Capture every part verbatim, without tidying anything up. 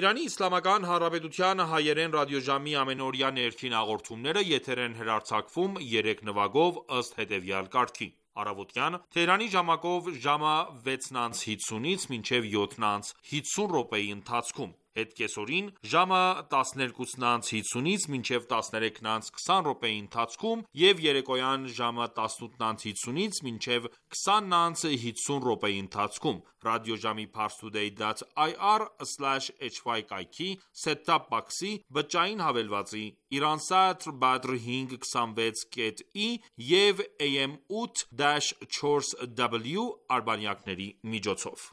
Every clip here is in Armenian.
Իրանի Իսլամական Հանրապետության հայերեն ռադիոժամի ամենօրյա ներքին հաղորդումները եթեր են հեռարձակվում երեք նվագով ըստ հետևյալ կարգի: Առավոտյան Թեհրանի ժամակով ժամը վեցն անց հինգից մինչև յոթն անց հինգսուն րոպեի ընթացքում, հետկեսօրին ժամը տասներկուսն անց հինգից մինչև տասներեքն անց քսան րոպեի ընթացքում և երեկոյան ժամը տասնութն անց հինգից մինչև քսանն անց հինգսուն րոպեի ընթացքում ռադիոժամի parstoday.ir slash hy կայքի set-top box-ի բջջային հավելվածի Iransat Badr հինգ քսանվեց կետ ի և A M ութ չորս W արբանյակների միջոցով: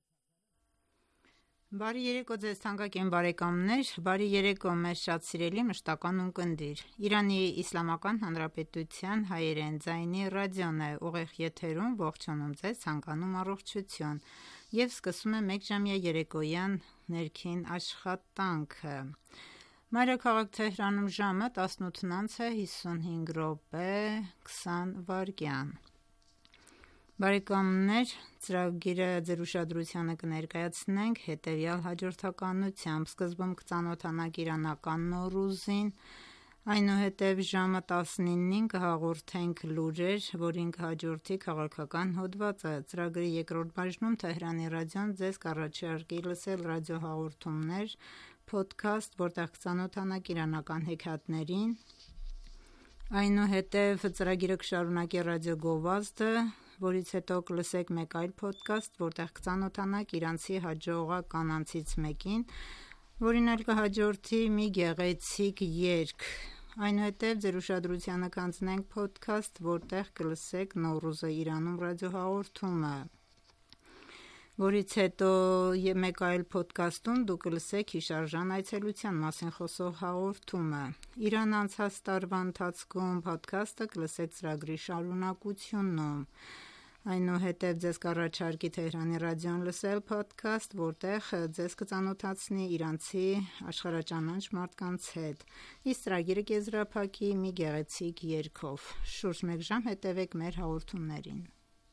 Բարի երեկո ձեզ թանկագին բարեկամներ, բարի երեկո մեզ շատ սիրելի մշտական ունկնդիր: Իրանի Իսլամական Հանրապետության հայերեն ձայնի ռադիոն է ուղիղ եթերում ողջունում ձեզ, ցանկանում առողջություն և սկսում է մեկժամյա երեկոյան ներքին աշխատանքը: Մայրաքաղաք Թեհրանում ժամը տասնութն անց է հիսունհինգ րոպե քսան վայրկյան: Բարեկամներ ծրագիրը ձեր ուշադրությանը կներկայացնենք հետևյալ հաջորդականությամբ: Սկզբում կծանոթանանք իրանական Նոռուզին, այնուհետև ժամը տասնինին կհաղորդենք լուրեր, որին կհաջորդի քաղաքական հոդվածը: Ծրագրի երկրորդ բաժնում Թեհրանի ռադիոն ձեզ կառաջարկի լսել ռադիոհաղորդումներ Podcast, որտեղ կծանոթանաք իրանական հեքիաթներին: Այնուհետև ծրագիրը կշարունակի ռադիո գովազդը, որից հետո կլսեք մեկ այլ podcast, որտեղ կծանոթանաք իրանցի հաջողակ կանանցից մեկին, որին էլ կհաջորդի մի գեղեցիկ երգ: Այնուհետև ձեր ուշադրությանը կհանձնենք podcast, որտեղ կլսեք Նոռուզը Իրանում ռադիոհաղորդումը, որից հետո մեկ այլ podcast-ում դուք կլսեք հիշարժան այցելության մասին խոսող հաղորդումը: Իրան անցած տարվա ընթացքում podcast-ը կլսեք ծրագրի շարունակությունում: Այնուհետև ձեզ կառաջարկի Թեհրանի ռադիոն լսել podcast, որտեղ ձեզ կծանոթացնի իրանցի աշխարհաճանաչ մարդկանց հետ, իսկ ծրագիրը կեզրափակի մի գեղեցիկ երգով: Շուրջ մեկ ժամ հետևեք մեր հաղորդումներին: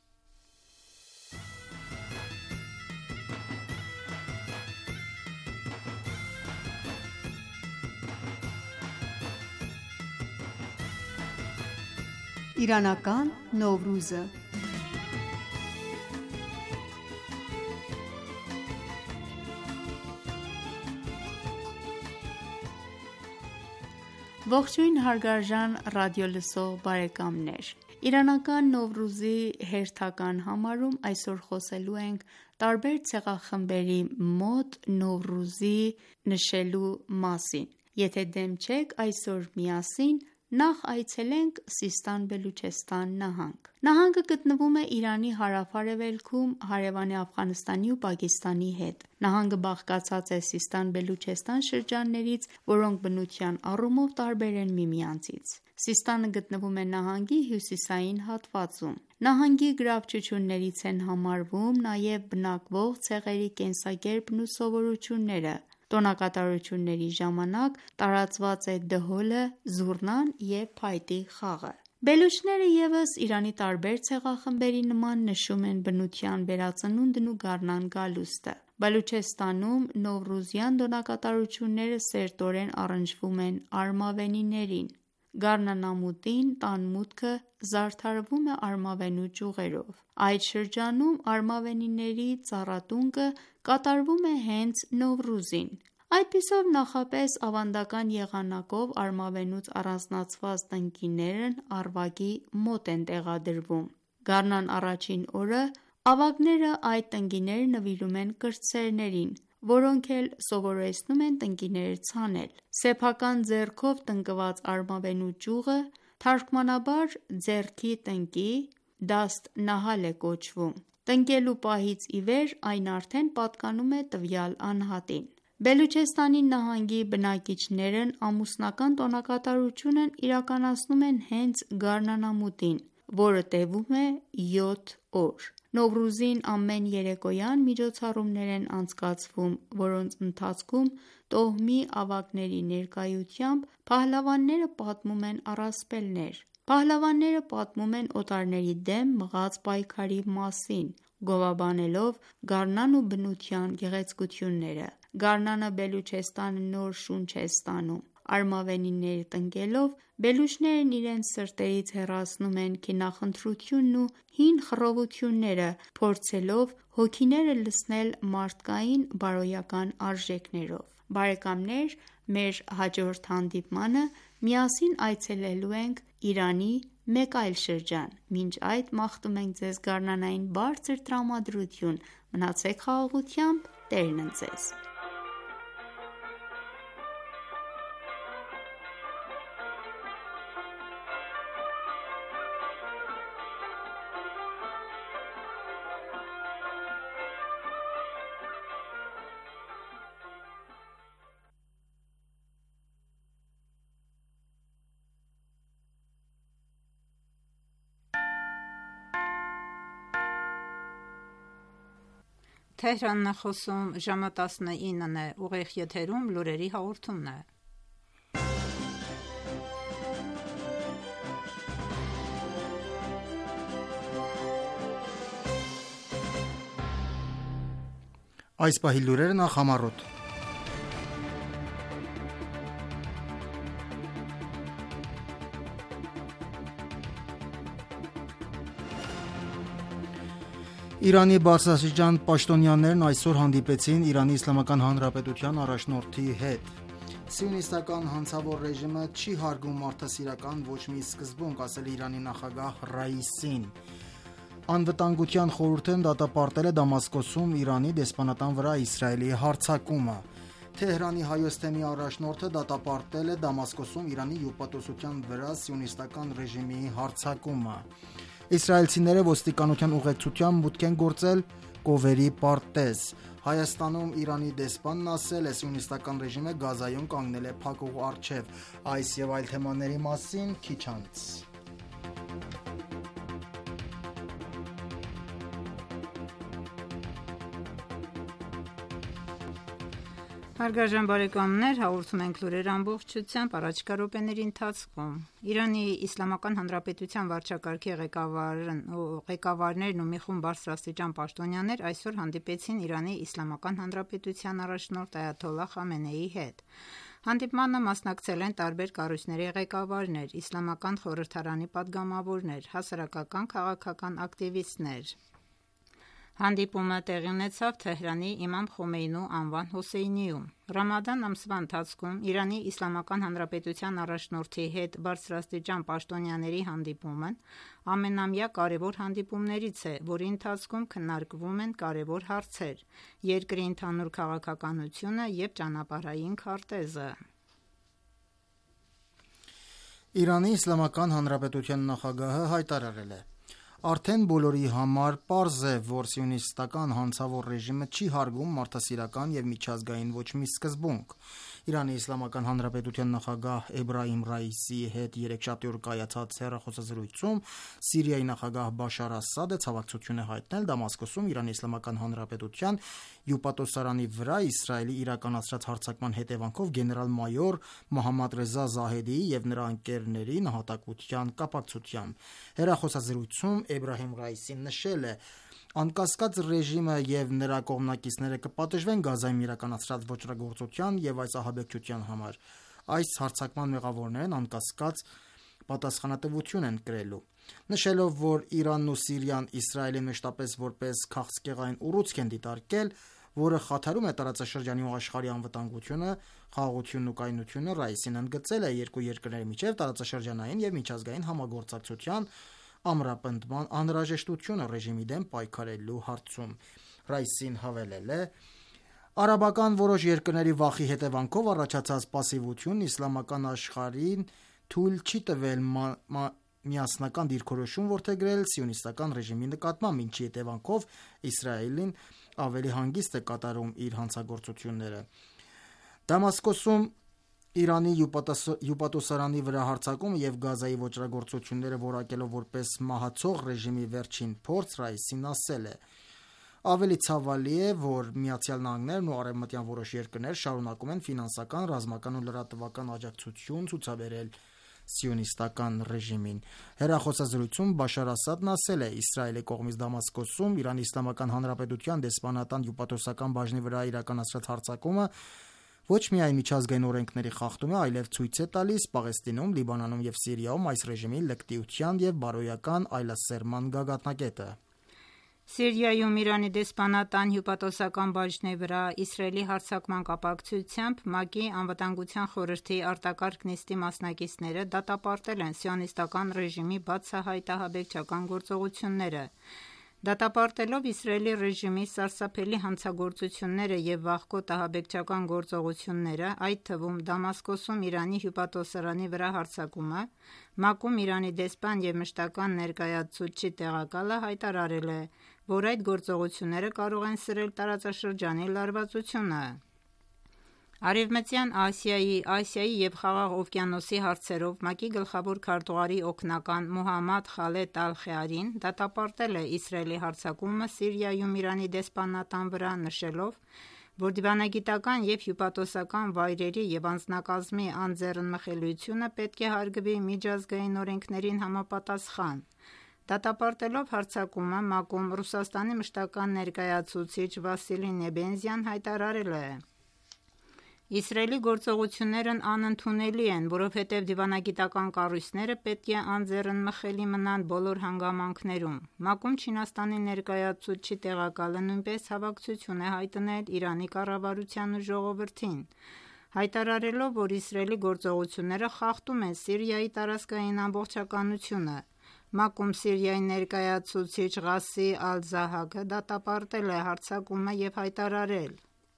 Իրանական Նովրուզը Ողջույն հարգարժան ռադիոլսող բարեկամներ: Իրանական Նովրուզի հերթական համարում այսօր խոսելու ենք տարբեր ցեղախմբերի մոտ Նովրուզի նշելու մասին: Եթե դեմ չեք այսօր միասին նախ այցելենք Սիստան Բելուչեստան նահանգ: Նահանգը գտնվում է Իրանի հարավ-արևելքում հարևան է Աֆղանստանի ու Պակիստանի հետ: Նահանգը բաղկացած է Սիստան-Բելուչեստան շրջաններից, որոնք բնության առումով տարբեր են միմյանցից: Սիստանը գտնվում է նահանգի հյուսիսային հատվածում: Նահանգի գրավչություններից են համարվում նաև բնակվող ցեղերի կենսակերպն ու սովորույթները: Տոնակատարությունների ժամանակ տարածված է դհոլը, զուռնան և փայտի խաղը: Բելուչները ևս Իրանի տարբեր ցեղախմբերի նման նշում են բնության վերածնունդն ու գարնան գալուստը: Բելուչեստանում նովրուզյան տոնակատարությունները սերտորեն առնչվում են արմավենիներին: Գարնանամուտին տան մուտքը զարդարվում է արմավենու ճյուղերով: Այդ շրջանում արմավենիների ծառատունկը կատարվում է հենց Նովրուզին: Այդպիսով նախապես ավանդական եղանակով արմավենուց առանձնացված տնկիներն առվակի մոտ են տեղադրվում: Գարնան առաջին օրը ավագները այդ տնկիները նվիրում են կրտսերներին, որոնք էլ սովորեցնում են տնկիները ցանել: Սեփական ձեռքով տնկված արմավենու ճյուղը թարգմանաբար ձեռքի տնկի (Դաստ Նահալ) է կոչվում: Տնկելու պահից ի վեր այն արդեն պատկանում է տվյալ անհատին: Բելուչեստանի նահանգի բնակիչներն ամուսնական տոնակատարությունն իրականացնում են հենց գարնանամուտին, որը տևում է յոթ օր: Նովրուզին ամեն երեկոյան միջոցառումներ են անցկացվում, որոնց ընթացքում տոհմի ավագների ներկայությամբ փահլավանները պատմում են առասպելներ: Փահլավանները պատմում են օտարների դեմ մղած պայքարի մասին, գովաբանելով գարնան ու բնության գեղեցկությունները։ Գարնանը Բելուչեստանը նոր շունչ է ստանում։ Արմավենիները տնկելով բելուչներն իրենց սրտերից հեռացնում են քինախնդրությունն ու հին խռովությունները, փորձելով հոգիները լցնել մարդկային բարոյական արժեքներով։ Բարեկամներ, մեր հաջորդ հանդիպմանը միասին այցելելու ենք Իրանի մեկ այլ շրջան։ Մինչ այդ մաղթում ենք ձեզ գարնանային բարձր տրամադրություն։ Մնացեք խաղաղությամբ, Տերն ընդ ձեզ։ Թեհրանն է խոսում, ժամը տասնինն է, ուղիղ եթերում լուրերի հաղորդումն է։ Այս պահի լուրերը նախամարոտ։ Իրանի բարձրաստիճան պաշտոնյաներն այսօր հանդիպեցին Իրանի Իսլամական Հանրապետության առաջնորդի հետ։ Սիոնիստական հանցավոր ռեժիմը չի հարգում մարդասիրական ոչ մի սկզբունք, ասել է Իրանի նախագահ Ռայիսին։ Անվտանգության խորհուրդն դատապարտել է Դամասկոսում Իրանի դեսպանատան վրա Իսրայելի հարձակումը։ Թեհրանի հայոց թեմի առաջնորդը դատապարտել է Դամասկոսում Իրանի հյուպատոսության վրա սիոնիստական ռեժիմի հարձակումը։ Իսրայելցիները ոստիկանության ուղեկցությամբ մուտք են գործել Կովերի պարտեզ։ Հայաստանում Իրանի դեսպանն ասել է, սիոնիստական ռեժիմը Գազայում կանգնել է փակուղու առջև։ Այս եւ այլ թեմաների մասին քիչ անց։ Հարգարժան բարեկամներ, հաղորդում ենք լուրեր ամբողջությամբ առաջիկա րոպեների ընթացքում։ Իրանի Իսլամական Հանրապետության վարչակարգի ղեկավարն ու ղեկավարներն ու մի խումբ բարձրաստիճան պաշտոնյաներ այսօր հանդիպեցին Իրանի Իսլամական Հանրապետության առաջնորդ Այաթոլլահ Խամենեիի հետ։ Հանդիպմանը մասնակցել են տարբեր կառույցների ղեկավարներ, Իսլամական խորհրդարանի պատգամավորներ, հասարակական քաղաքական ակտիվիստներ։ Հանդիպումը տեղի ունեցավ Թեհրանի Իմամ Խոմեյնու անվան Հոսեյնիում։ Ռամադան ամսվա ընթացքում Իրանի Իսլամական Հանրապետության առաջնորդի հետ բարձրաստիճան պաշտոնյաների հանդիպումն ամենամյա կարևոր հանդիպումներից է, որի ընթացքում քննարկվում են կարևոր հարցեր՝ երկրի ընդհանուր քաղաքականությունը և ճանապարհային քարտեզը։ Իրանի Իսլամական Հանրապետության նախագահը հայտարարել է. Արդեն բոլորի համար պարզ է, որ սիոնիստական հանցավոր ռեժիմը չի հարգում մարդասիրական և միջազգային ոչ մի սկզբունք։ Իրանի Իսլամական Հանրապետության նախագահ Էբրահիմ Ռայիսիի հետ երեքշաբթի օր կայացած հեռախոսազրույցում Սիրիայի նախագահ Բաշար Ասադը ցավակցություն է հայտնել Դամասկոսում Իրանի Իսլամական Հանրապետության հյուպատոսարանի վրա Իսրայելի իրականացրած հարձակման հետևանքով գեներալ-մայոր Մոհամմադ Ռեզա Զահեդիի և նրա ընկերների նահատակության կապակցությամբ։ Հեռախոսազրույցում Էբրահիմ Ռայիսին նշել է. Անկասկած ռեժիմը և նրա կողմնակիցները կպատժվեն Գազայում իրականացրած ոճրագործության և այս ահաբեկչության համար։ Այս հարձակման մեղավորներն անկասկած պատասխանատվություն են կրելու։ Նշելով, որ Իրանն ու Սիրիան Իսրայելին մշտապես որպես քաղցկեղային ուռուցք են դիտարկել, որը խաթարում է տարածաշրջանի ու աշխարհի անվտանգությունը, խաղաղությունն ու կայունությունը, Ռայիսին ընդգծել է երկու երկրների միջև տարածաշրջանային և միջազգային համագործակցության ամրապնդման անհրաժեշտությունը ռեժիմի դեմ պայքարելու հարցում։ Ռայիսին հավելել է. Արաբական որոշ երկրների վախի հետևանքով առաջացած պասիվությունն իսլամական աշխարհին թույլ չի տվել միասնական դիրքորոշում որդեգրել սիոնիստական ռեժիմի նկատմամբ, ինչի հետևանքով Իսրայելին ավելի հանգիստ է կատարում իր հանցագործությունները։ Դամասկոսում Իրանի հյուպատոսարանի վրա հարձակումը և Գազայի ոճրագործությունները որակելով որպես մահացող ռեժիմի վերջին փորձ, Ռայիսին ասել է. Ավելի ցավալի է, որ Միացյալ Նահանգներն ու արևմտյան որոշ երկրներ շարունակում են ֆինանսական, ռազմական ու լրատվական աջակցություն ցուցաբերել սիոնիստական ռեժիմին։ Հեռախոսազրույցում Բաշար Ասադն ասել է. Իսրայելի կողմից Դամասկոսում Իրանի Իսլամական Հանրապետության դեսպանատան հյուպատոսական բաժնի վրա իրականացրած հարձակումը ոչ միայն միջազգային օրենքների խախտում է, այլև ցույց է տալիս Պաղեստինում, Լիբանանում եւ Սիրիայում այս ռեժիմի լկտիության եւ բարոյական այլասերման գագաթնակետը։ Սիրիայում Իրանի դեսպանատան հյուպատոսական բաժնի վրա Իսրայելի հարձակման կապակցությամբ ՄԱԿ-ի Անվտանգության խորհրդի արտակարգ նիստի մասնակիցները դատապարտել են սիոնիստական ռեժիմի բացահայտ ահաբեկչական գործողությունները։ Դատապարտելով Իսրայելի ռեժիմի սարսափելի հանցագործությունները եւ վախկոտ ահաբեկչական գործողությունները, այդ թվում Դամասկոսում Իրանի հյուպատոսարանի վրա հարձակումը, ՄԱԿ-ում Իրանի դեսպան եւ մշտական ներկայացուցչի տեղակալը հայտարարել է, որ այդ գործողությունները կարող են սրել տարածաշրջանի լարվածությունը։ Արևմտյան Ասիայի, Ասիայի եւ Խաղաղ օվկիանոսի հարցերով ՄԱԿ-ի գլխավոր քարտուղարի օգնական Մոհամմադ Խալեդ Ալ-Խեարին դատապարտել է Իսրայելի հարձակումը Սիրիայում Իրանի դեսպանատան վրա, նշելով, որ դիվանագիտական եւ հյուպատոսական վայրերի եւ անձնակազմի անձեռնմխելիությունը պետք է հարգվի միջազգային օրենքներին համապատասխան։ Դատապարտելով հարձակումը ՄԱԿ-ում Ռուսաստանի մշտական ներկայացուցիչ Վասիլի Նեբենզյան հայտարարել է. Իսրայելի գործողություններն անընդունելի են, որովհետև դիվանագիտական կառույցները պետք է անձեռնմխելի մնան բոլոր հանգամանքներում։ ՄԱԿ-ում Չինաստանի ներկայացուցչի տեղակալը նույնպես հավակցություն է հայտնել Իրանի կառավարության ու ժողովրդին, հայտարարելով, որ Իսրայելի գործողությունները խախտում են Սիրիայի տարածքային ամբողջականությունը։ ՄԱԿ-ում Սիրիայի ներկայացուցիչ Ղասի Ալ-Զահակը դատապարտել է հարձակումը եւ հայտարարել,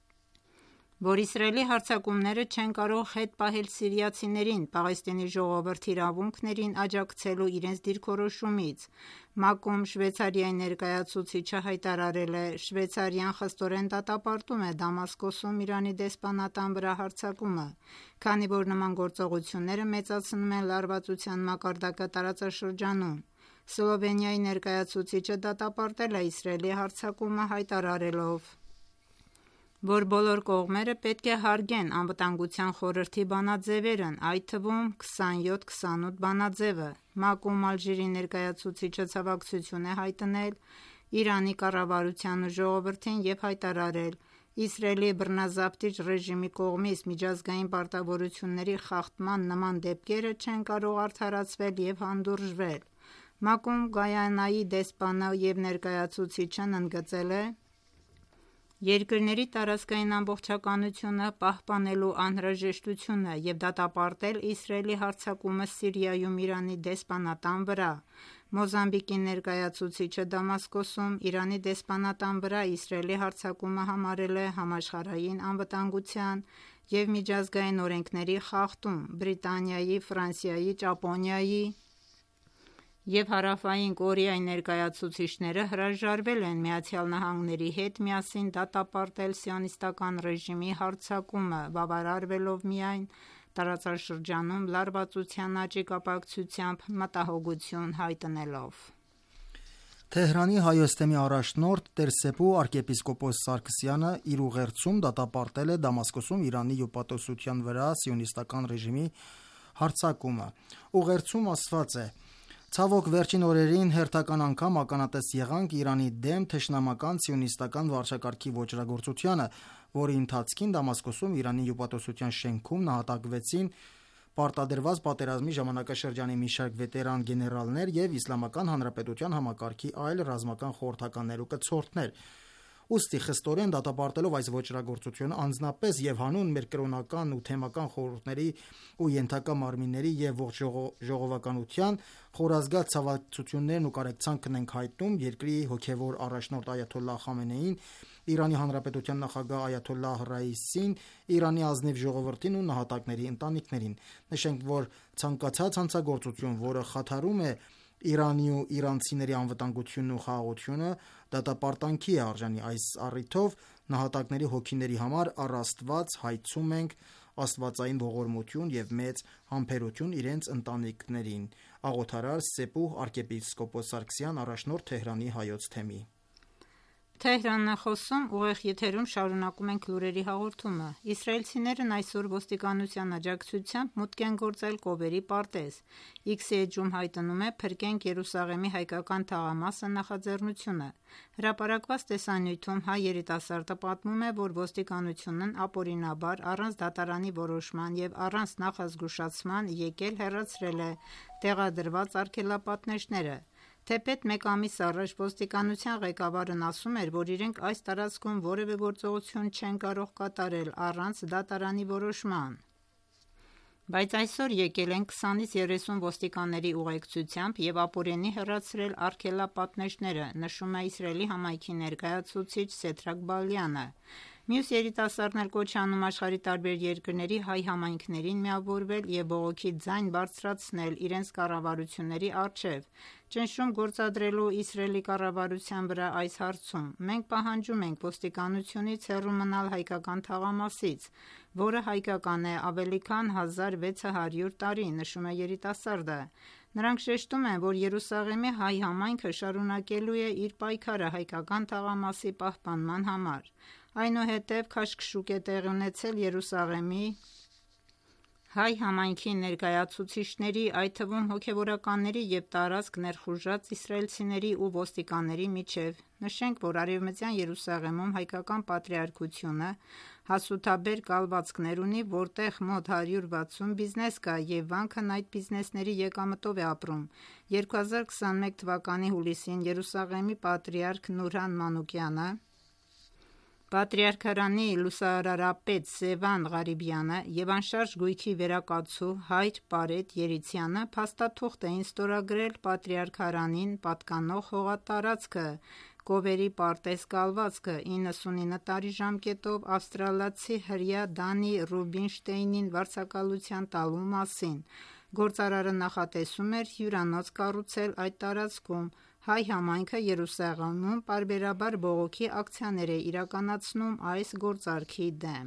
որ Իսրայելի հարձակումները չեն կարող հետ պահել սիրիացիներին Պաղեստինի ժողովրդի իրավունքներին աջակցելու իրենց դիրքորոշումից։ ՄԱԿ-ում Շվեյցարիայի ներկայացուցիչը հայտարարել է. Շվեյցարիան խստորեն դատապարտում է Դամասկոսում Իրանի դեսպանատան վրա հարձակումը, քանի որ նման գործողությունները մեծացնում են լարվածության մակարդակը տարածաշրջանում։ Սլովենիայի ներկայացուցիչը դատապարտել է Իսրայելի հարձակումը, հայտարարելով, որ բոլոր կողմերը պետք է հարգեն Անվտանգության խորհրդի բանաձևերն, այդ թվում քսանյոթ քսանութ բանաձևը։ ՄԱԿ-ում Ալժիրի ներկայացուցիչը ցավակցություն է հայտնել Իրանի կառավարության ու ժողովրդին եւ հայտարարել. Իսրայելի բռնազավթիչ ռեժիմի կողմից միջազգային պարտավորությունների խախտման նման դեպքերը չեն կարող արդարացվել եւ հանդուրժվել։ ՄԱԿ-ում Գայանայի դեսպանը եւ ներկայացուցիչն ընդգծել է երկրների տարածքային ամբողջականությունը պահպանելու անհրաժեշտությունը եւ դատապարտել Իսրայելի հարձակումը Սիրիայում Իրանի դեսպանատան վրա։ Մոզամբիկի ներկայացուցիչը Դամասկոսում Իրանի դեսպանատան վրա Իսրայելի հարձակումը համարել է համաշխարհային անվտանգության եւ միջազգային օրենքների խախտում։ Բրիտանիայի, Ֆրանսիայի, Ճապոնիայի եւ Հարավային Կորեայի ներկայացուցիչները հրաժարվել են Միացյալ Նահանգների հետ միասին դատապարտել սիոնիստական ռեժիմի հարձակումը, բավարարվելով միայն տարածաշրջանում լարվածության աճի կապակցությամբ մտահոգություն հայտնելով։ Թեհրանի Հայոց թեմի առաջնորդ Տեր Սեպու arczepiskopos Սարգսյանը իր ուղերձում դատապարտել է Դամասկոսում Իրանի հյուպատոսության վրա սիոնիստական ռեժիմի հարձակումը։ Ուղերձում ասված է. Ցավոք վերջին օրերին հերթական անգամ ականատես եղանք Իրանի դեմ թշնամական սիոնիստական վարչակարգի ոճրագործությանը, որի ընթացքին Դամասկոսում Իրանի հյուպատոսության շենքում նահատակվեցին պարտադրված պատերազմի ժամանակաշրջանի մի շարք վետերան գեներալներ եւ Իսլամական Հանրապետության համակարգի այլ ռազմական խորհրդականներ ու կցորդներ։ Ուստի խստորեն դատապարտելով այս ոճրագործությունը անձնապես եւ հանուն մեր կրոնական ու թեմական խորհուրդների ու ենթակա մարմինների եւ ողջ ժողովականության խորազգաց ցավակցություններն ու կարեկցանքն ենք հայտնում երկրի հոգեվոր առաջնորդ Այաթոլլահ Խամենեին, Իրանի Հանրապետության նախագահ Այաթոլլահ Ռայիսին, Իրանի ազնիվ ժողովրդին ու նահատակների ընտանիքներին։ Նշենք, որ ցանկացած հանցագործություն, որը խաթարում է Իրանի ու իրանցիների անվտանգությունն ու խաղաղությունը, դատապարտանքի է արժանի։ Այս առիթով նահատակների հոգիների համար առ Աստված հայցում ենք աստվածային ողորմություն եւ մեծ համբերություն իրենց ընտանիքներին։ Աղոթարար Սեպու arczepiskopos Սարգսյան, առաջնորդ Թեհրանի Հայոց թեմի։ Թեհրանն է խոսում, ուղիղ եթերում շարունակում ենք լուրերի հաղորդումը։ Իսրայելցիներն այսօր ոստիկանության աջակցությամբ մուտք են գործել Կովերի պարտեզ։ X-ի էջում հայտնում է «Փրկենք Երուսաղեմի հայկական թաղամասը» նախաձեռնությունը։ Հրապարակված տեսանյութում հայ երիտասարդը պատմում է, որ ոստիկանությունն ապօրինաբար, առանց դատարանի որոշման և առանց նախազգուշացման եկել հեռացրել է տեղադրված արգելապատնեշները։ Թեպետ մեկ ամիս առաջ ոստիկանության ղեկավարն ասում էր, որ իրենք այս տարածքում որևէ գործողություն չեն կարող կատարել առանց դատարանի որոշման։ Բայց այսօր եկել են քսանից երեսուն ոստիկանների ուղեկցությամբ և ապօրինի հեռացրել արգելապատնեշները, նշում է Իսրայելի համայնքի ներկայացուցիչ Սեդրակ Բալյանը։ Մյուս երիտասարդն էլ կոչ է անում աշխարհի տարբեր երկրների հայ համայնքներին միավորվել և բողոքի ձայն բարձրացնել իրենց կառավարությունների առջև, ճնշում գործադրելու Իսրայելի կառավարության վրա այս հարցում։ Մենք պահանջում ենք ոստիկանությունից հեռու մնալ հայկական թաղամասից, որը հայկական է ավելի քան հազար վեց հարյուր տարի, նշում է երիտասարդը։ Նրանք շեշտում են, որ Երուսաղեմի հայ համայնքը շարունակելու է իր պայքարը հայկական թաղամասի պահպանման համար։ Այնուհետև քաշքշուկ է տեղի ունեցել Երուսաղեմի հայ համայնքի ներկայացուցիչների, այդ թվում հոգևորականների և տարածք ներխուժած իսրայելցիների ու ոստիկանների միջև։ Նշենք, որ Արևմտյան Երուսաղեմում հայկական պատրիարքությունը հասութաբեր կալվածքներ ունի, որտեղ մոտ հարյուր վաթսուն բիզնես կա և վանքն այդ բիզնեսների եկամտով է ապրում։ երկու հազար քսանմեկ թվականի հուլիսին Երուսաղեմի պատրիարք Նուրհան Մանուկյանը, Պատրիարքարանի լուսարարապետ Սևան Ղարիբյանը և անշարժ գույքի վերակացու հայր Պարետ Երիցյանը փաստաթուղթ էին ստորագրել պատրիարքարանին պատկանող հողատարածքը Կովերի պարտեզ կալվածքը իննսունինը տարի ժամկետով ավստրալիացի հրեա Դանի Ռուբինշտեյնին վարձակալության տալու մասին։ Գործարարը նախատեսում էր հյուրանոց կառուցել այդ տարածքում։ Հայ համայնքը Երուսաղեմում պարբերաբար բողոքի ակցիաներ է իրականացնում այս գործարքի դեմ։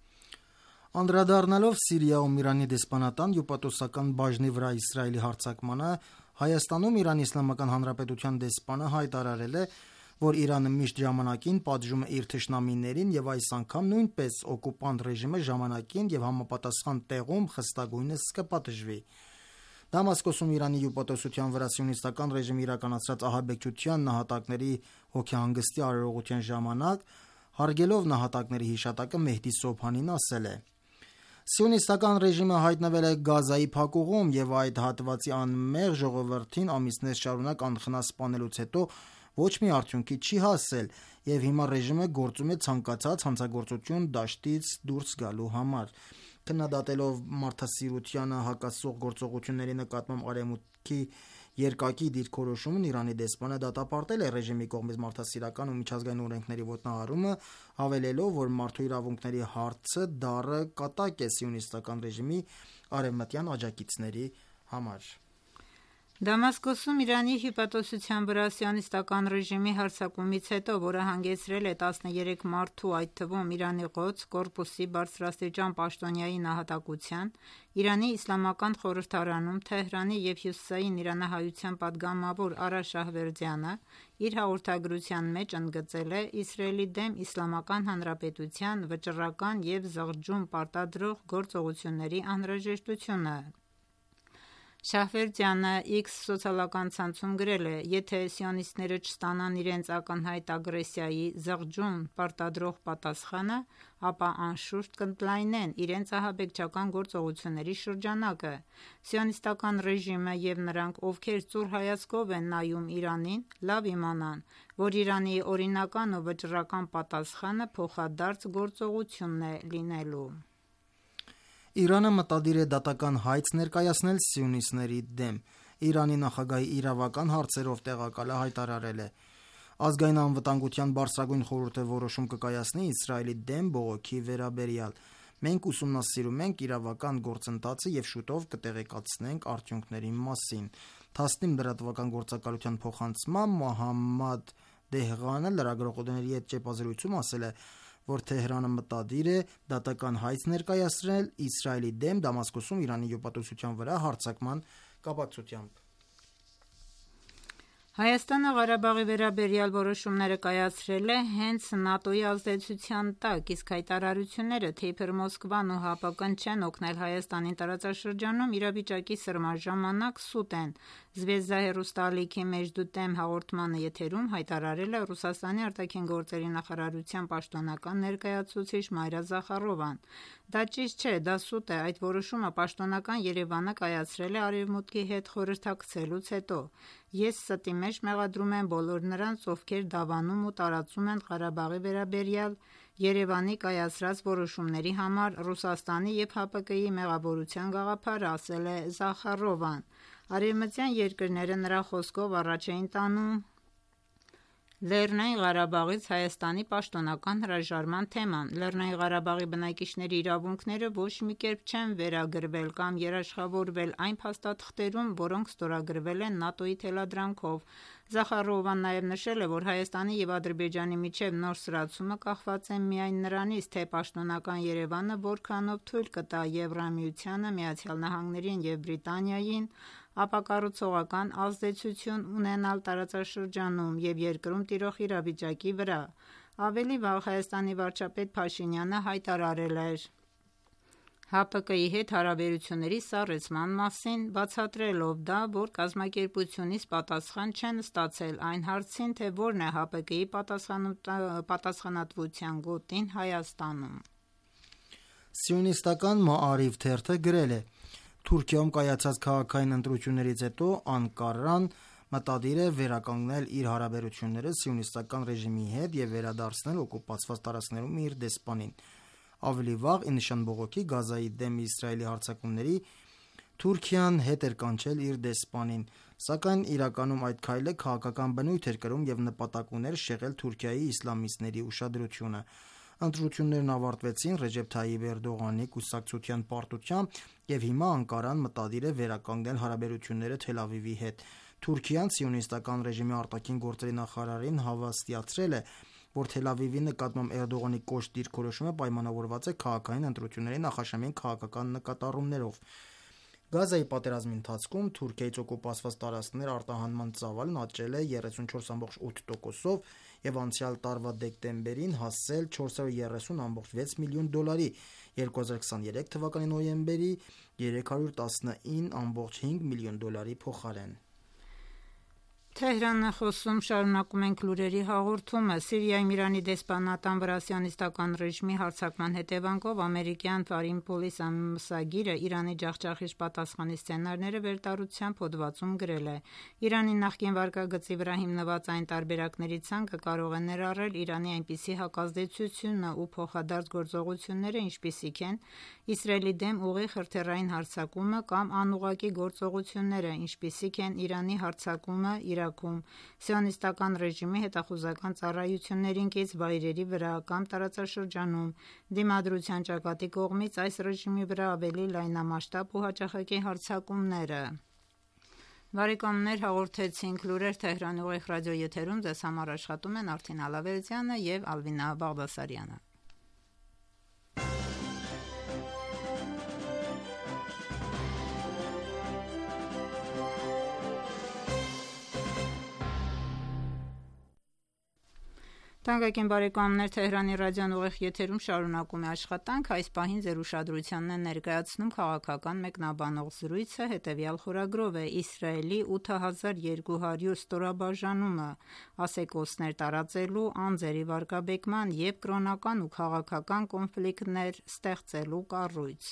Անդրադառնալով Սիրիայում Իրանի դեսպանատան հյուպատոսական բաժնի վրա Իսրայելի հարձակմանը, Հայաստանում Իրանի Իսլամական Հանրապետության դեսպանը հայտարարել է, որ Իրանը միշտ ժամանակին պատժում է իր թշնամիներին և այս անգամ նույնպես օկուպանտ ռեժիմը ժամանակին և համապատասխան տեղում խստագույնս կպատժվի։ Դամասկոսում Իրանի հյուպատոսության վրա սիոնիստական ռեժիմի իրականացրած ահաբեկչության նահատակների հոգեհանգստի արարողության ժամանակ, հարգելով նահատակների հիշատակը, Մեհդի Սոբհանին ասել է. Սիոնիստական ռեժիմը հայտնվել է Գազայի փակուղում և այդ հատվածի անմեղ ժողովրդին ամիսներ շարունակ անխնա սպանելուց հետո ոչ մի արդյունքի չի հասել և հիմա ռեժիմը գործում է ցանկացած հանցագործություն դաշտից դուրս գալու համար։ Քննադատելով մարդասիրությանը հակասող գործողությունների նկատմամբ Արևմուտքի երկակի դիրքորոշումն, Իրանի դեսպանը դատապարտել է ռեժիմի կողմից մարդասիրական ու միջազգային օրենքների ոտնահարումը, հավելելով, որ մարդու իրավունքների հարցը դառը կատակ է սիոնիստական ռեժիմի արևմտյան աջակիցների համար։ Դամասկոսում Իրանի հյուպատոսության վրա սիոնիստական ռեժիմի հարձակումից հետո, որը հանգեցրել է տասներեք մարդու, այդ թվում Իրանի Ղոդս կորպուսի բարձրաստիճան պաշտոնյայի նահատակության, Իրանի Իսլամական խորհրդարանում Թեհրանի և հյուսիսային իրանահայության պատգամավոր Արա Շահվերդյանը իր հաղորդագրության մեջ ընդգծել է Իսրայելի դեմ Իսլամական Հանրապետության վճռական և զղջում պարտադրող գործողությունների անհրաժեշտությունը։ Շահվերդյանը X սոցիալական ցանցում գրել է. «Եթե սիոնիստները չստանան իրենց ակնհայտ ագրեսիայի զղջում պարտադրող պատասխանը, ապա անշուշտ կընդլայնեն իրենց ահաբեկչական գործողությունների շրջանակը։ Սիոնիստական ռեժիմը և նրանք, ովքեր ծուռ հայացքով են նայում Իրանին, լավ իմանան, որ Իրանի օրինական ու վճռական պատասխանը փոխադարձ գործողությունն է լինելու»։ Իրանը մտադիր է դատական հայց ներկայացնել սիոնիստների դեմ։ Իրանի նախագահի իրավական հարցերով տեղակալը հայտարարել է. Ազգային անվտանգության բարձրագույն խորհուրդը որոշում կկայացնի Իսրայելի դեմ բողոքի վերաբերյալ։ Մենք ուսումնասիրում ենք իրավական գործընթացը և շուտով կտեղեկացնենք արդյունքների մասին։ Թասնիմ լրատվական գործակալության փոխանցման Մոհամմադ Դեհղանը լրագրողների հետ ճեպազրույցում ասել է, որ Թեհրանը մտադիր է դատական հայց ներկայացնել Իսրայելի դեմ Դամասկոսում Իրանի հյուպատոսության վրա հարձակման կապակցությամբ։ Հայաստանը Ղարաբաղի վերաբերյալ որոշումները կայացրել է հենց ՆԱՏՕ-ի ազդեցության տակ, իսկ հայտարարությունները, թե իբր Մոսկվան ու ՀԱՊԿ-ն չեն օգնել Հայաստանին տարածաշրջանում իրավիճակի սրման ժամանակ, սուտ են։ «Զվեզդա» հեռուստաալիքի «Մեջդու տեմ» հաղորդմանը եթերում հայտարարել է Ռուսաստանի արտաքին գործերի նախարարության պաշտոնական ներկայացուցիչ Մայրա Զախարովան։ Դա ճիշտ չէ, դա սուտ է, այդ որոշումը պաշտոնական Երևանը կայացրել է Արևմուտքի հետ խորհրդակցելուց հետո։ Ես ստի մեջ մեղադրում եմ բոլոր նրանց, ովքեր դավանում ու տարածում են Ղարաբաղի վերաբերյալ Երևանի կայացրած որոշումների համար Ռուսաստանի և ՀԱՊԿ-ի մեղավորության գաղափարը, ասել է Զախարովան։ Արևմտյան երկրները նրա խոսքով առաջ էին տանում Լեռնային Ղարաբաղից Հայաստանի պաշտոնական հրաժարման թեման։ Լեռնային Ղարաբաղի բնակիչների իրավունքները ոչ մի կերպ չեն վերագրվել կամ երաշխավորվել այն փաստաթղթերում, որոնք ստորագրվել են ՆԱՏՕ-ի թելադրանքով։ Զախարովան նաև նշել է, որ Հայաստանի և Ադրբեջանի միջև նոր սրացումը կախված է միայն նրանից, թե պաշտոնական Երևանը որքանով թույլ կտա Եվրամիությանը, Միացյալ Նահանգներին և Բրիտանիային ապակառուցողական ազդեցություն ունենալ տարածաշրջանում և երկրում տիրող իրավիճակի վրա։ Ավելի վաղ Հայաստանի վարչապետ Փաշինյանը հայտարարել էր ՀԱՊԿ-ի հետ հարաբերությունների սառեցման մասին, բացատրելով դա, որ կազմակերպությունից պատասխան չեն ստացել այն հարցին, թե որն է ՀԱՊԿ-ի պատասխանատվության գոտին Հայաստանում։ Սիոնիստական Մաարիվ թերթը գրել է. Թուրքիայում կայացած քաղաքային ընտրություններից հետո Անկարան մտադիր է վերականգնել իր հարաբերությունները սիոնիստական ռեժիմի հետ և վերադարձնել օկուպացված տարածքներում իր դեսպանին։ Ավելի վաղ, ի նշան բողոքի Գազայի դեմ Իսրայելի հարձակումների, Թուրքիան հետ էր կանչել իր դեսպանին, սակայն իրականում այդ քայլը քաղաքական բնույթ էր կրում և նպատակ ուներ շեղել Թուրքիայի իսլամիստների ուշադրությունը։ Ընտրություններն ավարտվեցին Ռեջեփ Թայիփ Էրդողանի կուսակցության պարտությամբ և հիմա Անկարան մտադիր է վերականգնել հարաբերությունները Թել Ավիվի հետ։ Թուրքիան սիոնիստական ռեժիմի արտաքին գործերի նախարարին հավաստիացրել է, որ Թել Ավիվի նկատմամբ Էրդողանի կոշտ դիրքորոշումը պայմանավորված է քաղաքային ընտրությունների նախաշեմին քաղաքական նկատառումներով։ Գազայի պատերազմի ընթացքում Թուրքիայից օկուպացված տարածքներ արտահանման ծավալն աճել է երեսունչորս բացի ութ տոկոսով և անցյալ տարվա դեկտեմբերին հասել չորս հարյուր երեսուն բացի վեց միլիոն դոլարի, երկու հազար քսաներեք թվականի նոյեմբերի երեք հարյուր տասնինը բացի հինգ միլիոն դոլարի փոխարեն։ Թեհրանն է խոսում, շարունակում ենք լուրերի հաղորդումը։ Սիրիայում Իրանի դեսպանատան վրա սիոնիստական ռեժիմի հարձակման հետևանքով ամերիկյան Foreign Policy ամսագիրը Իրանի ջախջախիչ պատասխանի սցենարները վերտարությամբ հոդվածում գրել է. Իրանի նախկին վարկագծի վրա հիմնված այն տարբերակների ցանկը կարող է ներառել Իրանի այնպիսի հակազդեցությունը ու փոխադարձ գործողությունները, ինչպիսիք են Իսրայելի դեմ ուղիղ հրթիռային հարձակումը կամ անուղղակի գործողությունները, ինչպիսիք են Իրանի հարձակումը Իրաքում, սիոնիստական ռեժիմի հետախուզական ծառայություններին կից վայրերի վրա կամ տարածաշրջանում, դիմադրության ճակատի կողմից այս ռեժիմի վրա ավելի լայնամասշտաբ ու հաճախակի հարձակումները։ Բարեկամներ, հաղորդեցինք լուրեր Թեհրանի ուղիղ ռադիոեթերում, ձեզ համար աշխատում են Արթին Ալավերդյանը և Ալվինա Բաղդասարյանը։ Թանկագին բարեկամներ, Թեհրանի ռադիոն ուղիղ եթերում շարունակում է աշխատանք։ Այս պահին ձեր ուշադրությանն է ներկայացնում քաղաքական մեկնաբանող զրույցը հետևյալ խորագրով է. Իսրայելի ութ հազար երկու հարյուր ստորաբաժանումը, ասեկոսներ տարածելու, անձերի վարկաբեկման և կրոնական ու քաղաքական կոնֆլիկտներ ստեղծելու կառույց։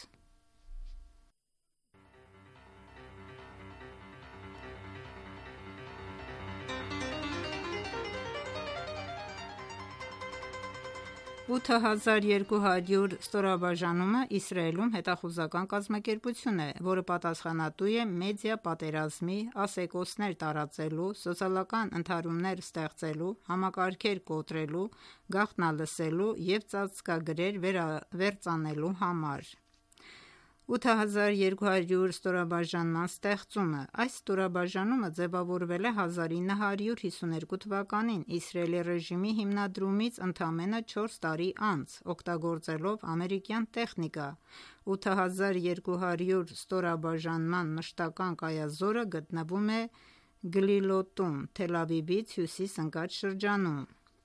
ութ հազար երկու հարյուր ստորաբաժանումը Իսրայելում հետախուզական կազմակերպություն է, որը պատասխանատու է մեդիա պատերազմի, ասեկոսներ տարածելու, սոցիալական ընդհարումներ ստեղծելու, համակարգեր կոտրելու, գաղտնալսելու և ծածկագրեր վերծանելու համար։ ութ հազար երկու հարյուր ստորաբաժանման ստեղծումը Այս ստորաբաժանումը ձևավորվել է հազար ինը հարյուր հիսուներկու թվականին Իսրայելի ռեժիմի հիմնադրումից ընդամենը չորս տարի անց, օգտագործելով ամերիկյան տեխնիկա։ ութ հազար երկու հարյուր ստորաբաժանման մշտական կայազորը գտնվում է Գլիլոտում, Թել Ավիվից հյուսիս ընկած շրջանում։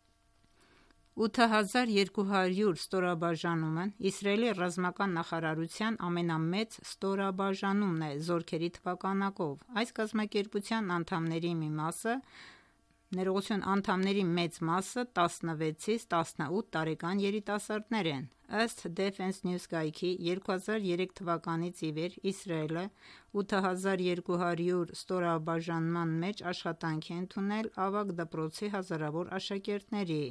ութ հազար երկու հարյուր ստորաբաժանումն Իսրայելի ռազմական նախարարության ամենամեծ ստորաբաժանումն է զորքերի թվականակով։ Այս կազմակերպության անդամների մի մասը Ներողություն անդամների մեծ մասը տասնվեցից տասնութ տարեկան երիտասարդներ են։ Ըստ Defense News կայքի երկու հազար երեք թվականից ի վեր Իսրայելը ութ հազար երկու հարյուր ստորաբաժանման մեջ աշխատանքի ընդունել ավագ դպրոցի հազարավոր աշակերտների։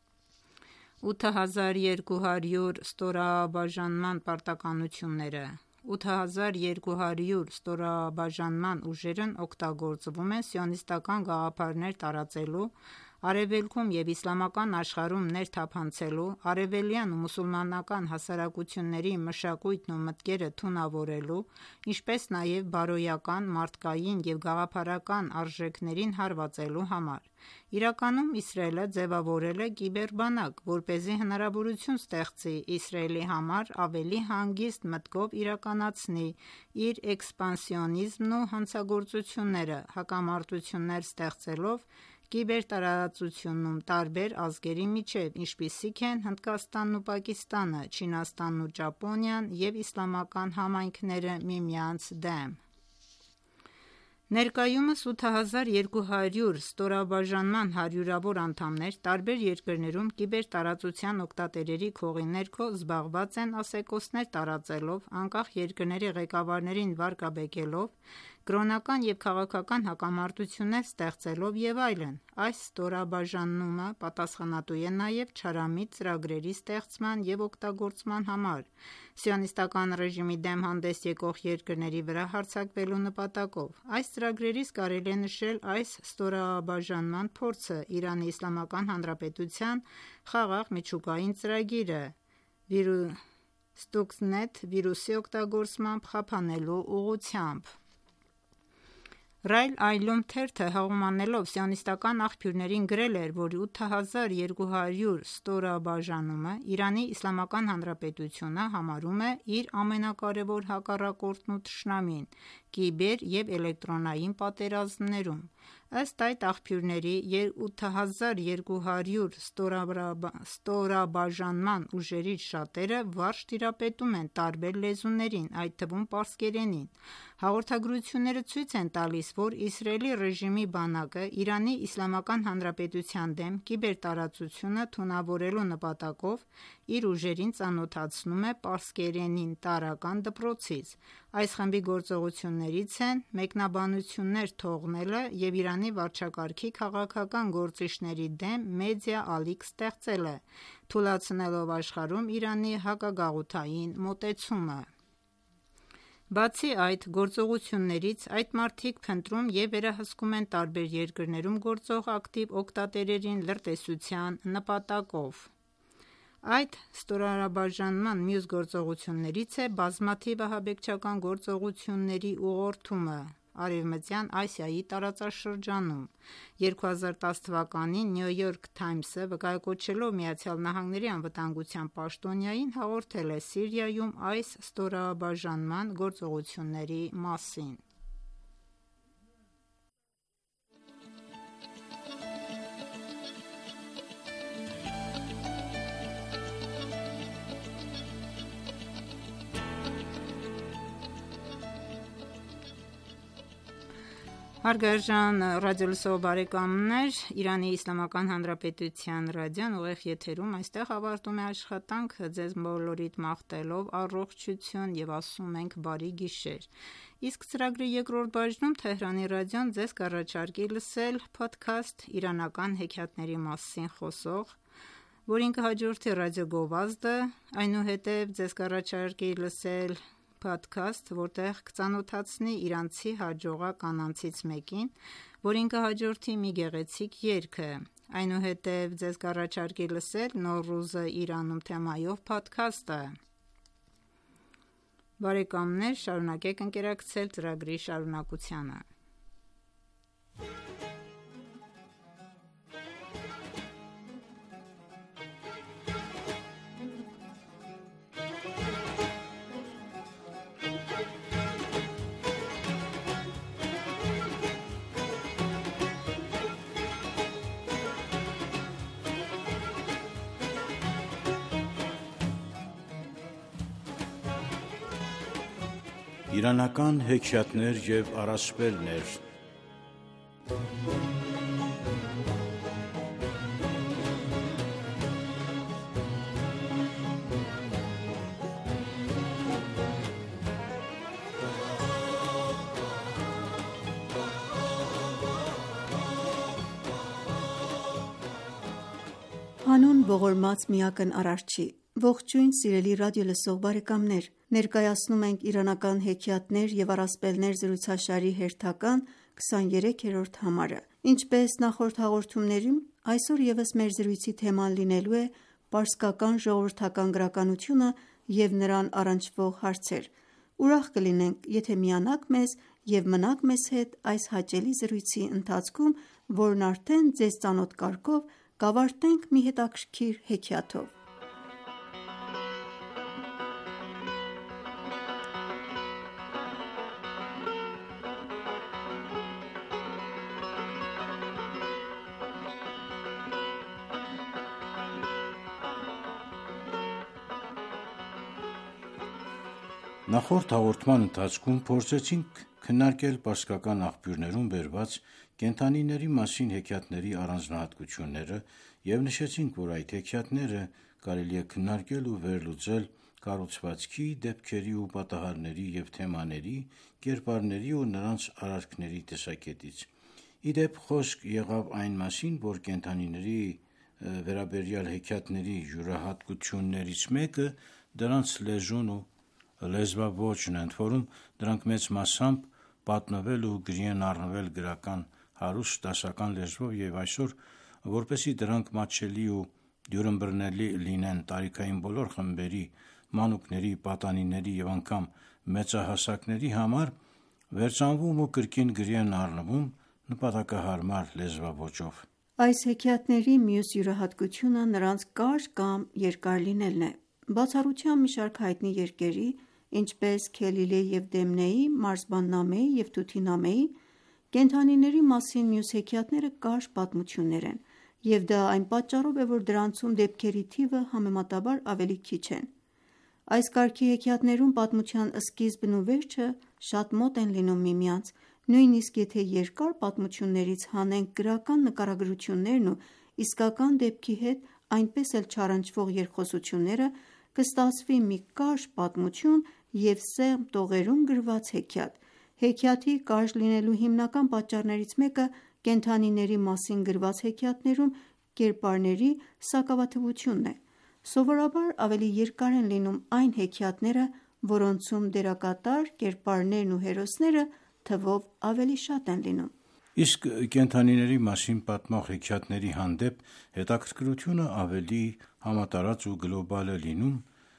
ութ հազար երկու հարյուր ստորաբաժանման պարտականությունները ութ հազար երկու հարյուր ստորաբաժանման ուժերն օգտագործվում են սիոնիստական գաղափարներ տարածելու, արևելքում և իսլամական աշխարհում ներթափանցելու, արևելյան ու մուսուլմանական հասարակությունների մշակույթն ու մտքերը թունավորելու, ինչպես նաև բարոյական, մարդկային և գաղափարական արժեքներին հարվածելու համար։ Իրականում Իսրայելը ձևավորել է կիբերբանակ, որպեսզի հնարավորություն ստեղծի Իսրայելի համար ավելի հանգիստ մտքով իրականացնի իր էքսպանսիոնիզմն ու հանցագործությունները, հակամարտություններ ստեղծելով կիբերտարածությունում տարբեր ազգերի միջև, ինչպիսիք են Հնդկաստանն ու Պակիստանը, Չինաստանն ու Ճապոնիան և իսլամական համայնքները միմյանց դեմ։ Ներկայումս ութ հազար երկու հարյուր ստորաբաժանման հարյուրավոր անդամներ տարբեր երկրներում կիբերտարածության օգտատերերի քողի ներքո զբաղված են ասեկոսներ տարածելով, անկախ երկրների ղեկավարներին վարկաբեկելով, կրոնական և քաղաքական հակամարտություններ ստեղծելով և այլն։ Այս ստորաբաժանումը պատասխանատու է նաև չարամիտ ծրագրերի ստեղծման և օգտագործման համար, սիոնիստական ռեժիմի դեմ հանդես եկող երկրների վրա հարձակվելու նպատակով։ Այս ծրագրերից կարելի է նշել այս ստորաբաժանման փորձը Իրանի Իսլամական Հանրապետության խաղաղ միջուկային ծրագիրը Stuxnet վիրուսի օգտագործմամբ խափանելու ուղղությամբ։ Ռայլ Այլում թերթը հեղումանելով սիոնիստական աղբյուրներին գրել էր, որ ութ հազար երկու հարյուր ստորաբաժանումը Իրանի Իսլամական Հանրապետությունը համարում է իր ամենակարևոր հակառակորդն ու թշնամին կիբեր և էլեկտրոնային պատերազմներում։ Ըստ այդ աղբյուրների ութ հազար երկու հարյուր ստորաբաժանման ուժերից շատերը վարժ տիրապետում են տարբեր լեզուներին, այդ թվում պարսկերենին։ Հաղորդագրությունները ցույց են տալիս, որ Իսրայելի ռեժիմի բանակը Իրանի Իսլամական Հանրապետության դեմ կիբերտարածությունը թունավորելու նպատակով իր ուժերին ծանոթացնում է պարսկերենին տարրական դպրոցից։ Այս խմբի գործողություններից են մեկնաբանություններ թողնելը և Իրանի վարչակարգի քաղաքական գործիչների դեմ մեդիա ալիք ստեղծելը, թուլացնելով աշխարհում Իրանի հակագաղութային մոտեցումը։ Բացի այդ գործողություններից, այդ մարդիկ փնտրում և վերահսկում են տարբեր երկրներում գործող ակտիվ օգտատերերին լրտեսության նպատակով։ Այդ ստորաբաժանման մյուս գործողություններից է բազմաթիվ ահաբեկչական գործողությունների ուղղորդումը Արևմտյան Ասիայի տարածաշրջանում։ երկու հազար տաս թվականին New York Times-ը վկայակոչելով ԱՄՆ-ի անվտանգության պաշտոնյային հաղորդել է Սիրիայում այս ստորաբաժանման գործողությունների մասին։ Հարգարժան ռադիոլսող բարեկամներ, Իրանի Իսլամական Հանրապետության ռադիոն ուղիղ եթերում, այստեղ ավարտում է աշխատանքը ձեզ բոլորիդ մաղթելով առողջություն և ասում ենք բարի գիշեր։ Իսկ ծրագրի երկրորդ բաժնում Թեհրանի ռադիոն ձեզ կառաջարկի լսել փոդքասթ իրանական հեքիաթների մասին խոսող, որին կհաջորդի ռադիոգովազդը, այնուհետև ձեզ կառաջարկի լսել փոդքասթ, որտեղ կծանոթացնի իրանցի հաջողակ կանանցից մեկին, որին կհաջորդի մի գեղեցիկ երգը, այնուհետև ձեզ կառաջարկի լսել Նոռուզը Իրանում թեմայով փոդքասթը։ Բարեկամներ, շարունակեք ընկերակցել ծրագրի շարունակությանը։ Իրանական հեքիաթներ և առասպելներ։ Հանուն ողորմած միակն Արարչի: Ողջույն սիրելի ռադիոլսող բարեկամներ: Ներկայացնում ենք «Իրանական հեքիաթներ և առասպելներ» զրուցաշարի հերթական քսաներեքերորդ համարը: Ինչպես նախորդ հաղորդումներում, այսօր ևս մեր զրույցի թեման լինելու է պարսկական ժողովրդական գրականությունը և նրան առնչվող հարցեր: Ուրախ կլինենք, եթե միանաք մեզ և մնաք մեզ հետ այս հաճելի զրույցի ընթացքում, որն արդեն ձեզ ծանոթ կարգով կավարտենք մի հետաքրքիր հեքիաթով: Նախորդ հաղորդման ընթացքում փորձեցինք քննարկել պարսկական աղբյուրներում բերված կենդանիների մասին հեքիաթների առանձնահատկությունները և նշեցինք, որ այդ հեքիաթները կարելի է քննարկել ու վերլուծել կառուցվածքի, դեպքերի ու պատահարների և թեմաների, կերպարների ու նրանց արարքների տեսակետից: Ի դեպ, խոսք եղավ այն մասին, որ կենդանիների վերաբերյալ հեքիաթների յուրահատկություններից մեկը դրանց լեզուն ու լեզվաոճն է, ընդորում դրանք մեծ մասամբ պատմվել ու գրի են առնվել գրական հարուստ դասական լեզվով և այսօր, որպեսզի դրանք մատչելի ու դյուրըմբռնելի լինեն տարիքային բոլոր խմբերի, մանուկների, պատանիների և անգամ մեծահասակների համար, վերծանվում ու կրկին գրի են առնվում նպատակահարմար լեզվաոճով: Այս հեքիաթների մյուս յուրահատկությունը նրանց կարճ կամ երկար լինելն է: Բացառությամբ մի շարք հայտնի երկերի, ինչպես Քելիլե և Դեմնեի, Մարզբան-նամեի և Թութի-նամեի, կենդանիների մասին մյուս հեքիաթները կարճ պատմություններ են և դա այն պատճառով է, որ դրանցում դեպքերի թիվը համեմատաբար ավելի քիչ են: Այս կարգի հեքիաթներում պատմության սկիզբն ու վերջը շատ մոտ են լինում միմյանց, նույնիսկ եթե երկար պատմություններից հանենք գրական նկարագրություններն ու իսկական դեպքի հետ այնպես էլ չառընչվող երկխոսությունները, կստացվի մի կարճ պատմություն և սեղմ տողերում գրված հեքիաթ: Հեքիաթի կարճ լինելու հիմնական պատճառներից մեկը կենդանիների մասին գրված հեքիաթներում կերպարների սակավաթվությունն է: Սովորաբար ավելի երկար են լինում այն հեքիաթները, որոնցում դերակատար, կերպարներն ու հերոսները թվով ավելի շատ են լինում: Իսկ կենդանիների մասին պատմող հեքիաթների հանդեպ հետաքրքրությունը ավելի համատարած ու գլոբալ է լինում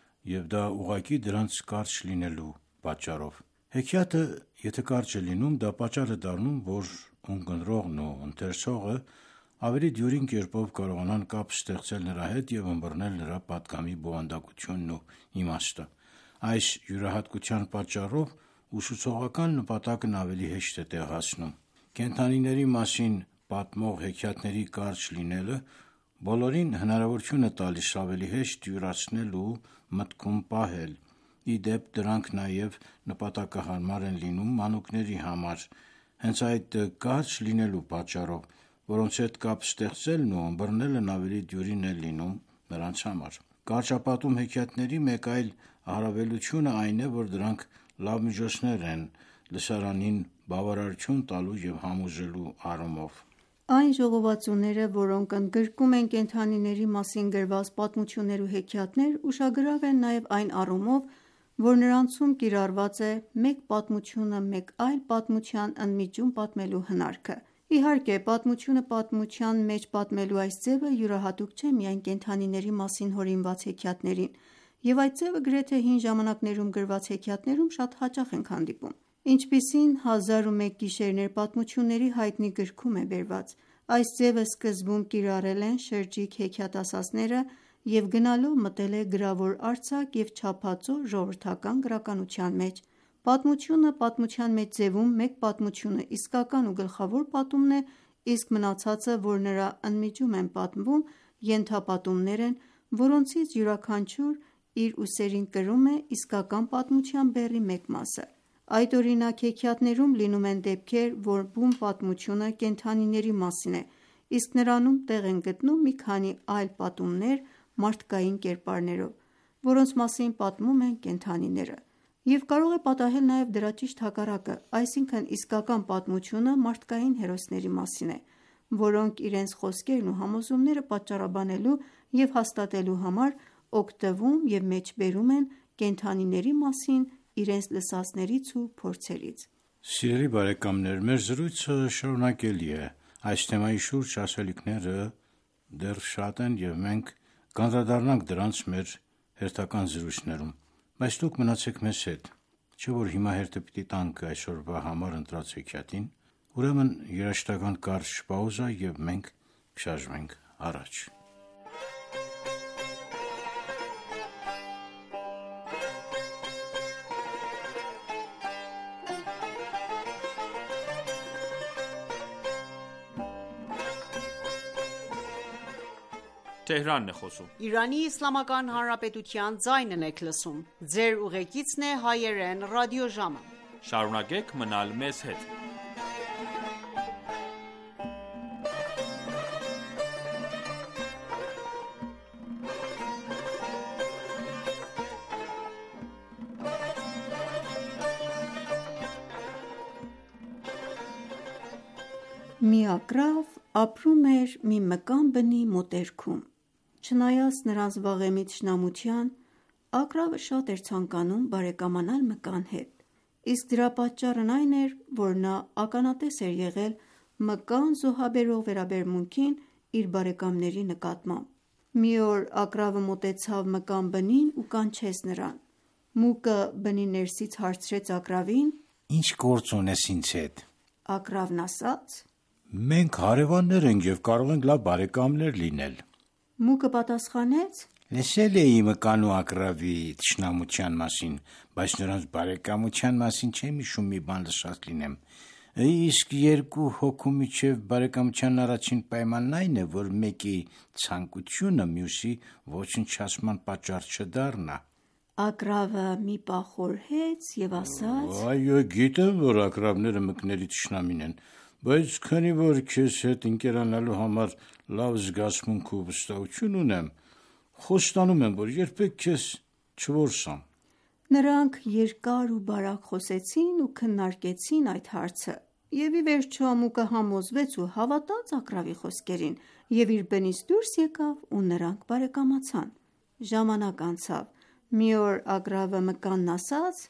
և դա ուղղակի դրանց կարճ լինելու պատճառով: Հեքիաթը եթե կարճ է լինում, դա պատճառ է դառնում, որ ունկնդրողն ու ընթերցողը ավելի դյուրին կերպով կարողանան կապ ստեղծել նրա հետ և ըմբռնել նրա պատգամի բովանդակությունն ու իմաստը: Այս յուրահատկության պատճառով ուսուցողական նպատակն ավելի հեշտ է տեղացնում: Կենդանիների մասին պատմող հեքիաթների կարճ լինելը բոլորին հնարավորություն է տալիս ավելի հեշտ յուրացնել ու մտքում պահել: Ի դեպ, դրանք նաև նպատակահարմար են լինում մանուկների համար, հենց այդ կարճ լինելու պատճառով, որոնց հետ կապ ստեղծելն ու ըմբռնելն ավելի դյուրին է լինում նրանց համար: Կարճապատում հեքիաթների մեկ այլ առավելությունը այն է, որ դրանք լավ միջոցներ են լսարանին բավարարություն տալու և համոզելու առումով: Այն ժողովածուները, որոնք ընդգրկում են կենդանիների մասին գրված պատմություններ ու հեքիաթներ, ուշագրավ են նաև այն առումով, որ նրանցում կիրառված է մեկ պատմությունը մեկ այլ պատմության ընդմիջում պատմելու հնարքը: Իհարկե, պատմությունը պատմության մեջ պատմելու այս ձևը յուրահատուկ չէ միայն կենդանիների մասին հորինված հեքիաթներին և այդ ձևը գրեթե հին ժամանակներում գրված հեքիաթներում շատ հաճախ ենք հանդիպում: Ինչպիսին «Հազար ու մեկ գիշերներ» պատմությունների հայտնի գրքում է բերված: Այս ձևը սկզբում կիրառել են շրջիկ հեքիաթասացները և գնալով մտել է գրավոր արձակ և չափածո ժողովրդական գրականության մեջ: Պատմությունը պատմության մեջ ձևում մեկ պատմությունը իսկական ու գլխավոր պատումն է, իսկ մնացածը, որ նրա ընդմիջում են պատմվում, ենթապատումներ են, որոնցից յուրաքանչյուր իր ուսերին կրում է իսկական պատմության բեռի մեկ մասը: Այդ օրինակ հեքիաթներում լինում են դեպքեր, որ բուն պատմությունը կենդանիների մասին է, իսկ նրանում տեղ են գտնում մի քանի այլ պատումներ մարդկային կերպարներով, որոնց մասին պատմում են կենդանիները։ Եվ կարող է պատահել նաև դրա ճիշտ հակառակը, այսինքն իսկական պատմությունը մարդկային հերոսների մասին է, որոնք իրենց խոսքերն ու համոզումները պատճառաբանելու և հաստատելու համար օգտվում և մեջբերում են կենդանիների մասին իրենց լսածներից ու փորձերից։ Սիրելի բարեկամներ, մեր զրույցը շարունակելի է։ Այս թեմայի շուրջ ասելիքները դեռ շատ են և մենք կանդրադառնանք դրանց մեր հերթական զրույցներում, բայց դուք մնացեք մեզ հետ, չէ՞ որ հիմա հերթը պիտի տանք այսօրվա համար ընտրած հեքիաթին, ուրեմն երաժշտական կարճ պաուզա և մենք կշարժվենք առաջ։ Թեհրանն է խոսում։ Իրանի Իսլամական Հանրապետության ձայնն եք լսում։ Ձեր ուղեկիցն է հայերեն ռադիոժամը։ Շարունակեք մնալ մեզ հետ։ Մի ակռավ ապրում էր մի մկան բնի մոտերքում։ Չնայած նրանց վաղեմի թշնամության, ակռավը շատ էր ցանկանում բարեկամանալ մկան հետ, իսկ դրա պատճառն այն էր, որ նա ականատես էր եղել մկան զոհաբերող վերաբերմունքին իր բարեկամների նկատմամբ։ Մի օր ակռավը մոտեցավ մկան բնին ու կանչեց նրան։ Մուկը բնի ներսից հարցրեց ակռավին. Ինչ գործ ունես ինձ հետ։ Ակռավն ասաց. Մենք հարևաններ ենք և կարող ենք լավ բարեկամներ լինել։ Մուկը պատասխանեց. Լսել էի մկան ու ակռավի թշնամության մասին, բայց նրանց բարեկամության մասին չեմ հիշում մի բան լսած լինեմ։ Իսկ երկու հոգու միջև բարեկամության առաջին պայմանն այն է, որ մեկի ցանկությունը մյուսի ոչնչացման պատճառ չդառնա։ Ակռավը մի պահ խորհեց և ասաց. Այո, գիտեմ, որ ակռավները մկների թշնամին են, բայց քանի որ քեզ հետ ընկերանալու համար լավ զգացմունք ու վստահություն ունեմ, խոստանում եմ, որ երբեք քեզ չորսամ։ Նրանք երկար ու բարակ խոսեցին ու քննարկեցին այդ հարցը, և ի վերջո մուկը համոզվեց ու հավատաց ակռավի խոսքերին և իր բնից դուրս եկավ ու նրանք բարեկամացան։ Ժամանակ անցավ։ Մի օր ակռավը մկանն ասաց.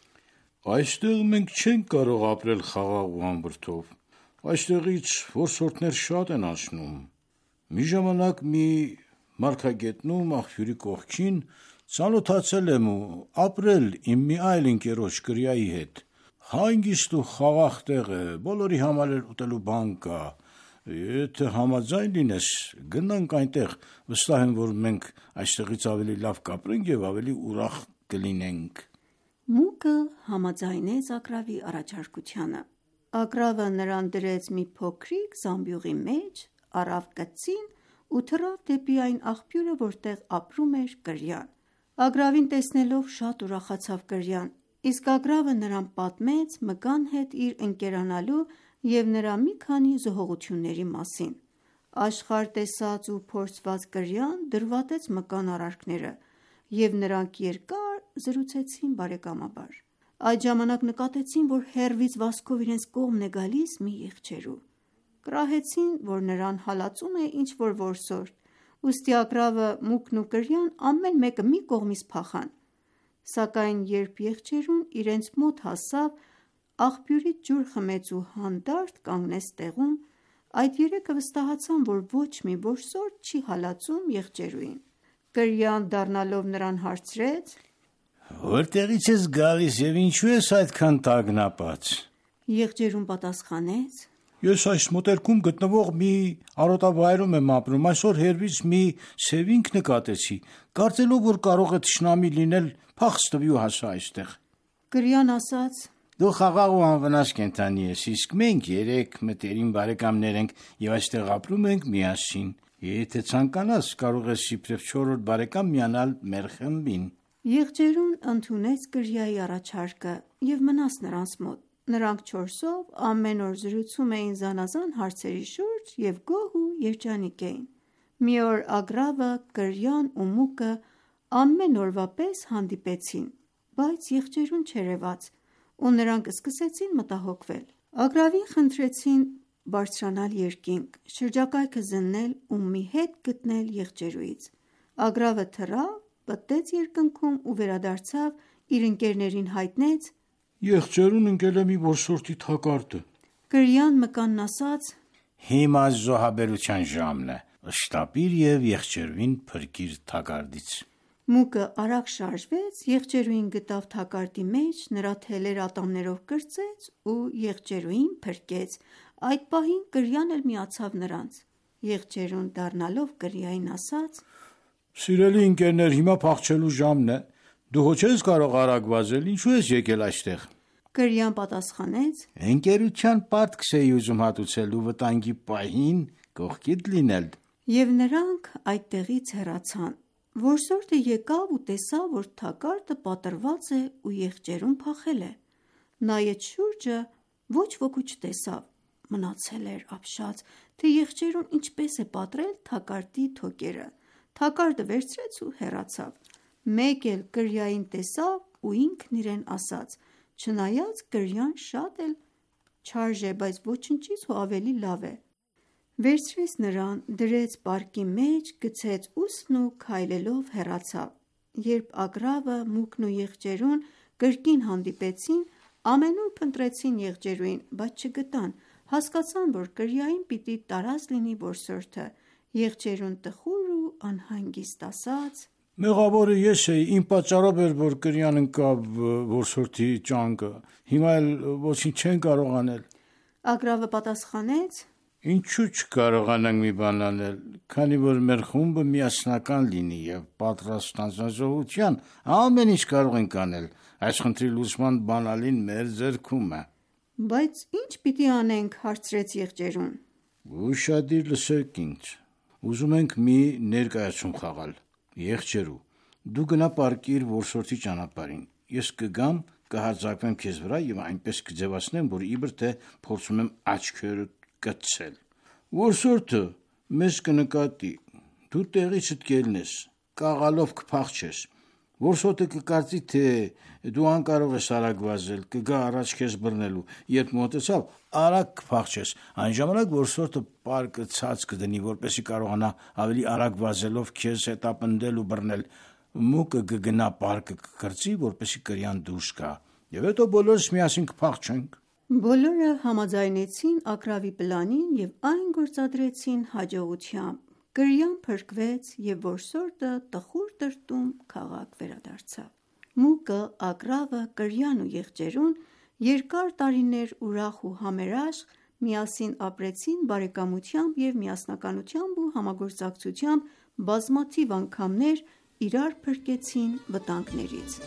Այստեղ մենք չենք կարող ապրել խաղաղ ու անվրդով։ Այստեղից որսորդներ շատ են անցնում։ Մի ժամանակ մի մարգագետնում աղբյուրի կողքին ծանոթացել եմ ու ապրել իմ մի այլ ընկերոջ կրիայի հետ։ Հանգիստ ու խաղաղ տեղ է, բոլորի համար էլ ուտելու բան կա։ Եթե համաձայն լինես, գնանք այնտեղ, վստահ եմ, որ մենք այստեղից ավելի լավ կապրենք և ավելի ուրախ կլինենք։ Մուկը համաձայնեց ակռավի առաջարկությանը։ Ակռավը նրան դրեց մի փոքրիկ զամբյուղի մեջ, առավ կծին ու թռավ դեպի այն աղբյուրը, որտեղ ապրում էր կրյան։ Ակռավին տեսնելով շատ ուրախացավ կրյան, իսկ ակռավը նրան պատմեց մկան հետ իր ընկերանալու և նրա մի քանի զոհողությունների մասին։ Աշխարհ տեսած ու փորձված կրյան դրվատեց մկան արարքները, և նրանք երկար զրուցեցին բարեկամաբար։ Այդ ժամանակ նկատեցին, որ հեռվից վազքով իրենց կողմն է գալիս մի եղջերու։ Կռահեցին, որ նրան հալածում է ինչ-որ որսորդ, ուստի ակռավը, մուկն ու կրյան ամեն մեկը մի կողմից փախան։ Սակայն երբ եղջերուն իրենց մոտ հասավ, աղբյուրից ջուր խմեց ու հանդարտ կանգնեց տեղում, այդ երեքը վստահացան, որ ոչ մի որսորդ չի հալածում եղջերուին։ Կրյան դառնալով նրան հարցրեց. Որտեղից ես գալիս և ինչու ես այդքան տագնապած։ Եղջերուն պատասխանեց. Ես այս մոտերքում գտնվող մի արոտավայրում եմ ապրում, այսօր հեռվից մի սևինք նկատեցի, կարծելով, որ կարող է թշնամի լինել, փախց տվի ու հասա այստեղ։ Կրյան ասաց. Դու խաղաղ ու անվնաս կենդանի ես, իսկ մենք երեք մտերիմ բարեկամներ ենք և այստեղ ապրում ենք միասին։ Եթե ցանկանաս, կարող ես իբրև չորրորդ բարեկամ միանալ մեր խմբին։ Եղջերուն ընդունեց կրիայի առաջարկը և մնաց նրանց մոտ: Նրանք չորսով ամեն օր զրուցում էին զանազան հարցերի շուրջ և գոհ ու երջանիկ էին: Մի օր Ագրավը, Կրյան ու Մուկը ամեն օրվա պես հանդիպեցին, բայց եղջերուն չերևաց ու նրանք սկսեցին մտահոգվել: Ագրավին խնդրեցին բարձրանալ երկինք, շրջակայքը զննել ու մի հետ գտնել եղջերուից: Ագրավը թռավ, պտտեց երկնքում ու վերադարձավ իր ընկերներին հայտնեց. Եղջերուն ընկել է մի որսորդի թակարդը: Կրյան մկանն ասաց. Հիմա զոհաբերության ժամն է, շտապիր և եղջերուին փրկիր թակարդից: Մուկը արագ շարժվեց, եղջերուին գտավ թակարդի մեջ, նրա թելերը ատամներով կրծեց ու եղջերուին փրկեց: Այդ պահին Կրյան էլ միացավ նրանց: Եղջերուն դառնալով Կրիային ասաց. Սիրելի ընկերներ, հիմա փախչելու ժամն է: Դու հո չես կարող արագ վազել, ինչու ես եկել այստեղ: Կրյան պատասխանեց. Ընկերության պարտքս էի ուզում հատուցել ու վտանգի պահին կողքիդ լինել: Եվ նրանք այդտեղից հեռացան: Որսորդը եկավ ու տեսավ, որ թակարդը պատռված է ու եղջերուն փախել է: Նայեց շուրջը, ոչ ոք չտեսավ: Մնացել էր ապշած, թե եղջերուն ինչպես է պատռել թակարդի թոկերը: Թակարդը վերցրեց ու հեռացավ: Մեկ էլ Կրյային տեսավ ու ինքն իրեն ասաց. Չնայած Կրյան շատ էլ չարժե, բայց ոչնչից հո ավելի լավ է: Վերցրեց նրան, դրեց պարկի մեջ, գցեց ուսն ու քայլելով հեռացավ: Երբ Ագրավը, Մուկն ու եղջերուն կրկին հանդիպեցին, ամենուր փնտրեցին եղջերուին, բայց չգտան: Հասկացան, որ Կրյային պիտի տարած լինի որսորդը: Եղջերուն տխուր ու անհանգիստ ասաց. Մեղավորը ես էի, իմ պատճառով էր, որ Կրյան ընկավ որսորդի ճանկը: Հիմա էլ ոչինչ չենք կարող անել: Ագրավը պատասխանեց. Ինչու չկարողանանք մի բան անել: Քանի որ մեր խումբը միասնական լինի և պատրաստ հանձնաժողովության, ամեն ինչ կարող ենք անել: Այս խնդրի լուծման բանալին մեր ձեռքում է: Բայց ի՞նչ պիտի անենք: Հարցրեց եղջերուն: Ուշադիր լսեք ինձ: Ուզում ենք մի ներկայացում խաղալ: Եղջերու, դու գնա պառկիր որսորդի ճանապարհին: Ես կգամ, կհարձակվեմ քեզ վրա և այնպես կձևացնեմ, որ իբր թե փորձում եմ աչքերդ կցցել: Որսորդը մեզ կնկատի: Դու տեղիցդ կելնես, կաղալով կփախչես: Որսորդը կկարծի, թե դու անկարող ես արագ վազել, կգա առաջ քեզ բռնելու: Երբ մոտեցավ, արագ կփախչես: Այն ժամանակ որսորդը պարկը ցած կդնի, որպեսզի կարողանա ավելի արագ վազելով քեզ հետապնդել ու բռնել: Մուկը կգնա պարկը կկրծի, որպեսզի Կրյան դուրս գա: Եվ հետո բոլորս միասին կփախչենք: Բոլորը համաձայնեցին Ագրավի պլանին և այն գործադրեցին հաջողությամբ: Կրյան փրկվեց և որսորդը տխուր տրտում քաղաք վերադարձավ: Մուկը, Ագրավը, Կրյան ու եղջերուն երկար տարիներ ուրախ ու համերաշխ միասին ապրեցին բարեկամությամբ և միասնականությամբ ու համագործակցությամբ բազմաթիվ անգամներ իրար փրկեցին վտանգներից: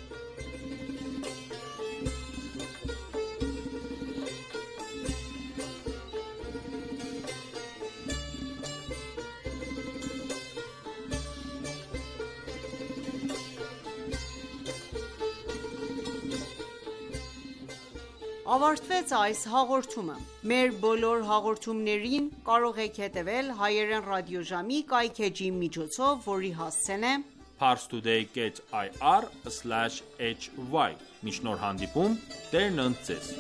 Ավարտվեց այս հաղորդումը: Մեր բոլոր հաղորդումներին կարող եք հետևել հայերեն ռադիոժամի կայքէջի միջոցով, որի հասցեն է parstoday dot ir slash h y: Մինչ նոր հանդիպում, Տերն ընդ Ձեզ: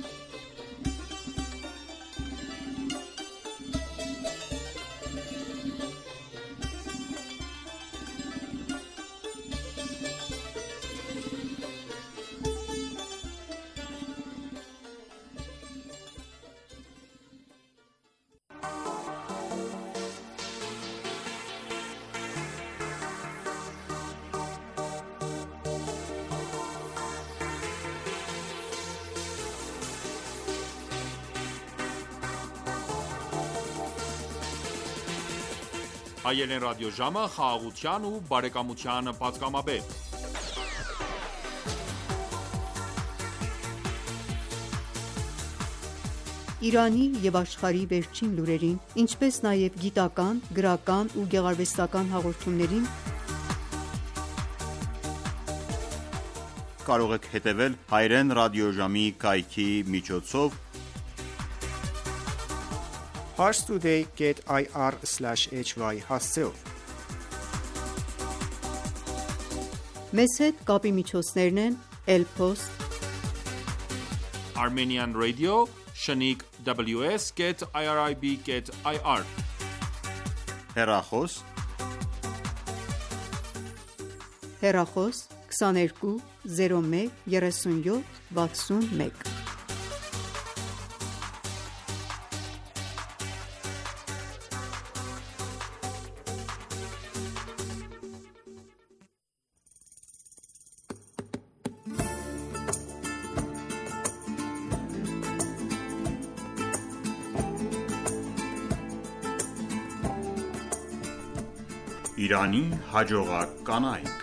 Հայերեն ռադիոժամը խաղաղության ու բարեկամության պատգամաբեր: Իրանի և աշխարհի վերջին լուրերին, ինչպես նաև գիտական, գրական ու գեղարվեստական հաղորդումներին կարող եք հետևել հայրեն ռադիոժամի կայքի միջոցով parstoday dot i r slash h y հասցեով։ Մեզ հետ կապի միջոցներն են Elpost, Armenian Radio, Shaniq W S dot irib dot i r հեռախոս, հեռախոս քսաներկու զիրո մեկ երեսունյոթ վաթսունմեկ։ Իրանի հաջողակ կանայք։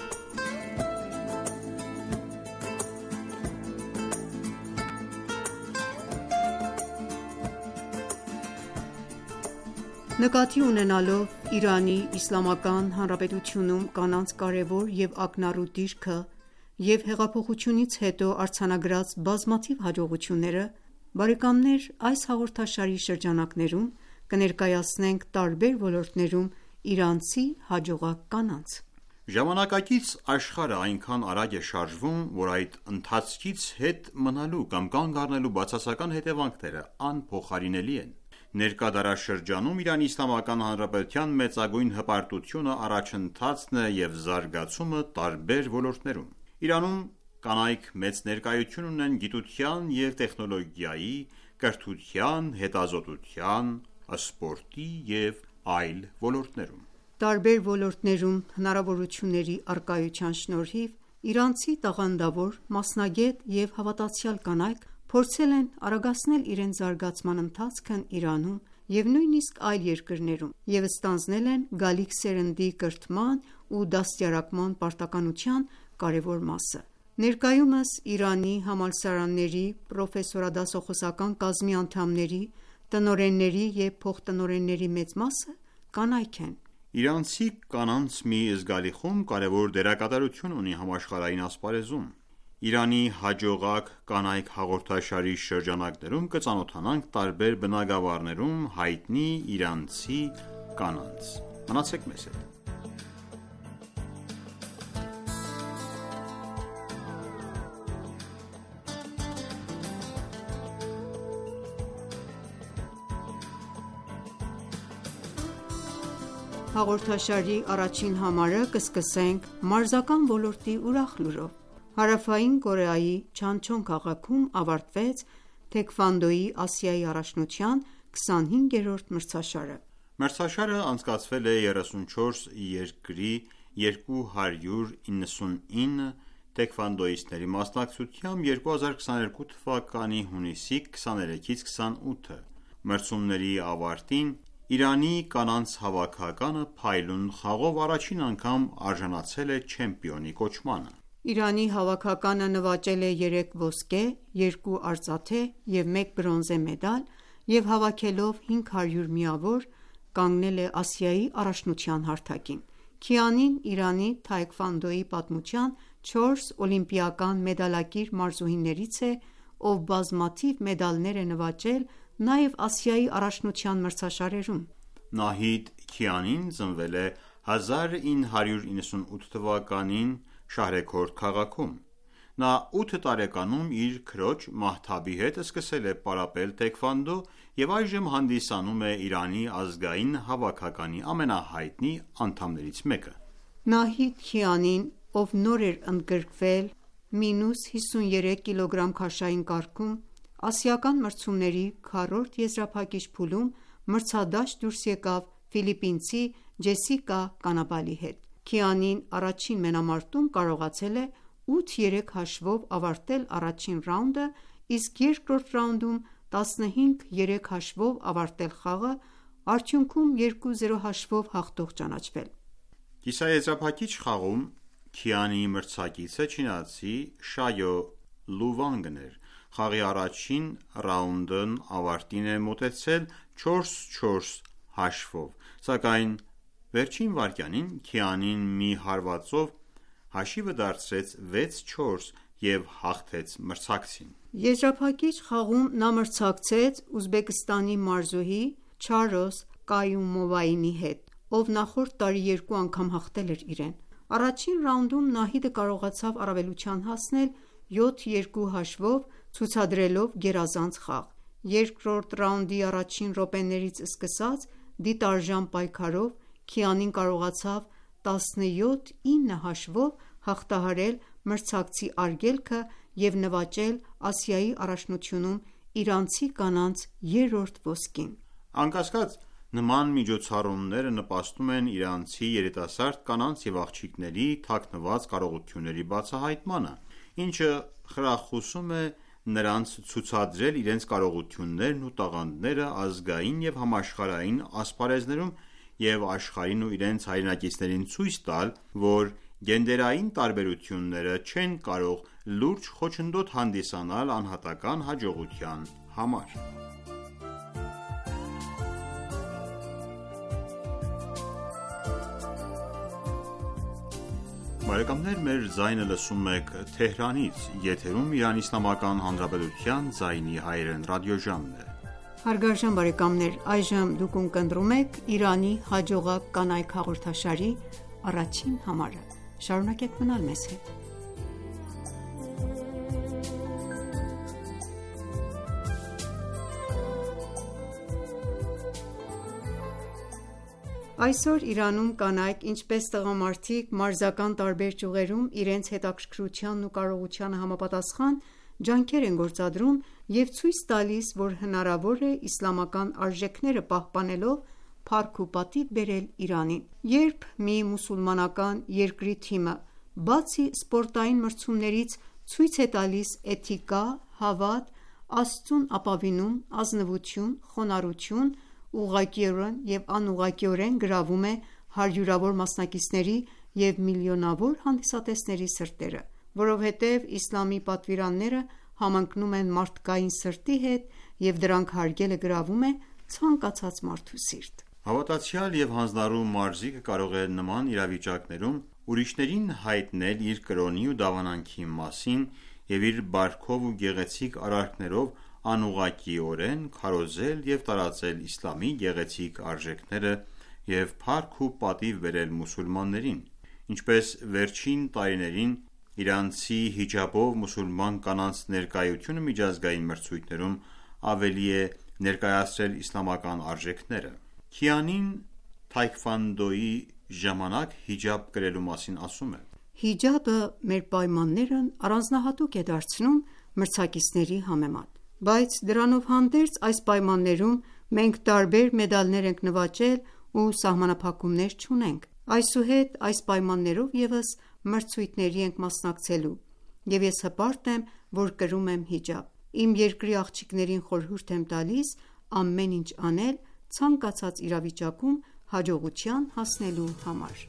Նկատի ունենալով Իրանի Իսլամական Հանրապետությունում կանանց կարևոր և ակնառու դիրքը և հեղափոխությունից հետո արձանագրած բազմաթիվ հաջողությունները, բարեկամներ, այս հաղորդաշարի շրջանակներում կներկայացնենք տարբեր ոլորտներում իրանցի հաջողակ կանանց։ Ժամանակակից աշխարհը այնքան արագ է շարժվում, որ այդ ընթացքից հետ մնալու կամ կանգ առնելու բացասական հետևանքները անփոխարինելի են։ Ներկա դարաշրջանում Իրանի Իսլամական Հանրապետության մեծագույն հպարտությունը առաջընթացն է և զարգացումը տարբեր ոլորտներում։ Իրանում կանայք մեծ ներկայություն ունեն գիտության և տեխնոլոգիայի, կրթության, հետազոտության, սպորտի և այլ ոլորտներում։ Տարբեր ոլորտներում հնարավորությունների առկայության շնորհիվ իրանցի տաղանդավոր, մասնագետ և հավատացյալ կանայք փորձել են արագացնել իրենց զարգացման ընթացքն Իրանում և նույնիսկ այլ երկրներում և ստանձնել են գալիք սերնդի կրթման ու դաստիարակման պարտականության կարևոր մասը։ Ներկայումս Իրանի համալսարանների պրոֆեսորադասախոսական կազմի անդամների, տնօրենների և փոխտնօրենների մեծ մասը կանայք են։ Իրանցի կանանց մի զգալի խումբ կարևոր դերակատարություն ունի համաշխարհային ասպարեզում։ Իրանի հաջողակ կանայք հաղորդաշարի շրջանակներում կծանոթանանք տարբեր բնագավառներում հայտնի իրանցի կանանց։ Մնացեք մեզ հետ։ Հաղորդաշարի առաջին համարը կսկսենք մարզական ոլորտի ուրախ լուրով։ Հարավային Կորեայի Չանչոն քաղաքում ավարտվեց թեքվանդոյի Ասիայի առաջնության քսանհինգերորդ մրցաշարը։ Մրցաշարը անցկացվել է երեսունչորս երկրի երկու հարյուր իննսունինը թեքվանդոիստների մասնակցությամբ երկու հազար քսաներկու թվականի հունիսի քսաներեքից քսանութը։ Մրցումների ավարտին Իրանի կանանց հավաքականը փայլուն խաղով առաջին անգամ արժանացել է չեմպիոնի կոչմանը։ Իրանի հավաքականը նվաճել է երեք ոսկե, երկու արծաթե և մեկ բրոնզե մեդալ և հավաքելով հինգ հարյուր միավոր կանգնել է Ասիայի առաջնության հարթակին։ Քիանին Իրանի թաեքվոնդոյի պատմության չորս օլիմպիական մեդալակիր մարզուհիներից է, ով բազմաթիվ մեդալներ է նվաճել նաև Ասիայի առաջնության մրցաշարերում։ Նահիդ Քիանին ծնվել է հազար ինը հարյուր իննսունութ թվականին Շահրեքորդ քաղաքում։ Նա ութ տարեկանում իր քրոջ Մահթաբի հետ սկսել է պարապել թեքվանդո և այժմ հանդիսանում է Իրանի ազգային հավաքականի ամենահայտնի անդամներից մեկը։ Նահիդ Քիանին, ով նոր էր ընդգրկվել մինուս հիսունյոթ կիլոգրամ քաշային կարգում, ասիական մրցումների քառորդ եզրափակիչ փուլում մրցադաշտ դուրս եկավ ֆիլիպինցի Ջեսիկա Կանաբալի հետ։ Քիանին առաջին մենամարտում կարողացել է ութ երեք հաշվով ավարտել առաջին ռաունդը, իսկ երկրորդ ռաունդում տասնհինգ երեք հաշվով ավարտել խաղը, արդյունքում երկու զիրո հաշվով հաղթող ճանաչվել։ Կիսաեզրափակիչ խաղում Քիանիի մրցակիցը չինացի Շայո Լուվանգն էր։ Խաղի առաջին ռաունդն ավարտին է մոտեցել չորս չորս հաշվով, սակայն վերջին վայրկյանին Քիանին մի հարվածով հաշիվը դարձրեց վեց չորս և հաղթեց մրցակցին։ Եզրափակիչ խաղում նա մրցակցեց Ուզբեկստանի մարզուհի Չարոս Կայումովայինի հետ, ով նախորդ տարի երկու անգամ հաղթել էր իրեն։ Առաջին ռաունդում Նահիդը կարողացավ առավելության հասնել յոթ երկու հաշվով, ցուցադրելով գերազանց խաղ։ Երկրորդ ռաունդի առաջին րոպեներից սկսած դիտարժան պայքարով Քիանին կարողացավ տասնյոթ ինը հաշվով հաղթահարել մրցակցի արգելքը և նվաճել Ասիայի առաջնությունում իրանցի կանանց երրորդ ոսկին։ Անկասկած, նման միջոցառումները նպաստում են իրանցի երիտասարդ կանանց և աղջիկների թաքնված կարողությունների բացահայտմանը, ինչը խրախուսում է նրանց ցուցադրել իրենց կարողություններն ու տաղանդները ազգային և համաշխարհային ասպարեզներում և աշխարհին ու իրենց հայրենակիցներին ցույց տալ, որ գենդերային տարբերությունները չեն կարող լուրջ խոչընդոտ հանդիսանալ անհատական հաջողության համար։ Բարեկամներ, մեր ձայնը լսում եք Թեհրանից, եթերում Իրանի Իսլամական Հանրապետության ձայնի հայերեն ռադիոժամն է։ Հարգարժան բարեկամներ, այժմ դուք ունկնդրում եք «Իրանի հաջողակ կանայք» հաղորդաշարի առաջին համարը։ Շարունակեք մնալ մեզ հետ։ Այսօր Իրանում կանայք, ինչպես տղամարդիկ, մարզական տարբեր ճյուղերում իրենց հետաքրքրությանն ու կարողությանը համապատասխան ջանքեր են գործադրում և ցույց տալիս, որ հնարավոր է իսլամական արժեքները պահպանելով փառք ու պատիվ բերել Իրանին։ Երբ մի մուսուլմանական երկրի թիմը բացի սպորտային մրցումներից ցույց է տալիս էթիկա, հավատ, Աստծուն ապավինում, ազնվություն, խոնարհություն, ուղղակիորեն և անուղղակիորեն գրավում է հարյուրավոր մասնակիցների և միլիոնավոր հանդիսատեսների սրտերը, որովհետև իսլամի պատվիրանները համընկնում են մարդկային սրտի հետ և դրանք հարգելը գրավում է ցանկացած մարդու սիրտ։ Հավատացյալ և հանձնառու մարզիկը կարող է նման իրավիճակներում ուրիշներին հայտնել իր կրոնի ու դավանանքի մասին և իր բարքով ու գեղեցիկ արարքներով անուղղակիորեն քարոզել և տարածել իսլամի գեղեցիկ արժեքները և փառք ու պատիվ բերել մուսուլմաններին, ինչպես վերջին տարիներին իրանցի հիջաբով մուսուլման կանանց ներկայությունը միջազգային մրցույթներում ավելի է ներկայացրել իսլամական արժեքները։ Քիանին թայքվանդոյի ժամանակ հիջաբ կրելու մասին ասում է. «Հիջաբը մեր պայմաններն առանձնահատուկ է դարձնում մրցակիցների համեմատ, բայց դրանով հանդերձ այս պայմաններում մենք տարբեր մեդալներ ենք նվաճել ու սահմանափակումներ չունենք։ Այսուհետ այս պայմաններով ևս մրցույթների ենք մասնակցելու, և ես հպարտ եմ, որ կրում եմ հիջաբ։ Իմ երկրի աղջիկներին խորհուրդ եմ տալիս ամեն ինչ անել ցանկացած իրավիճակում հաջողության հասնելու համար»։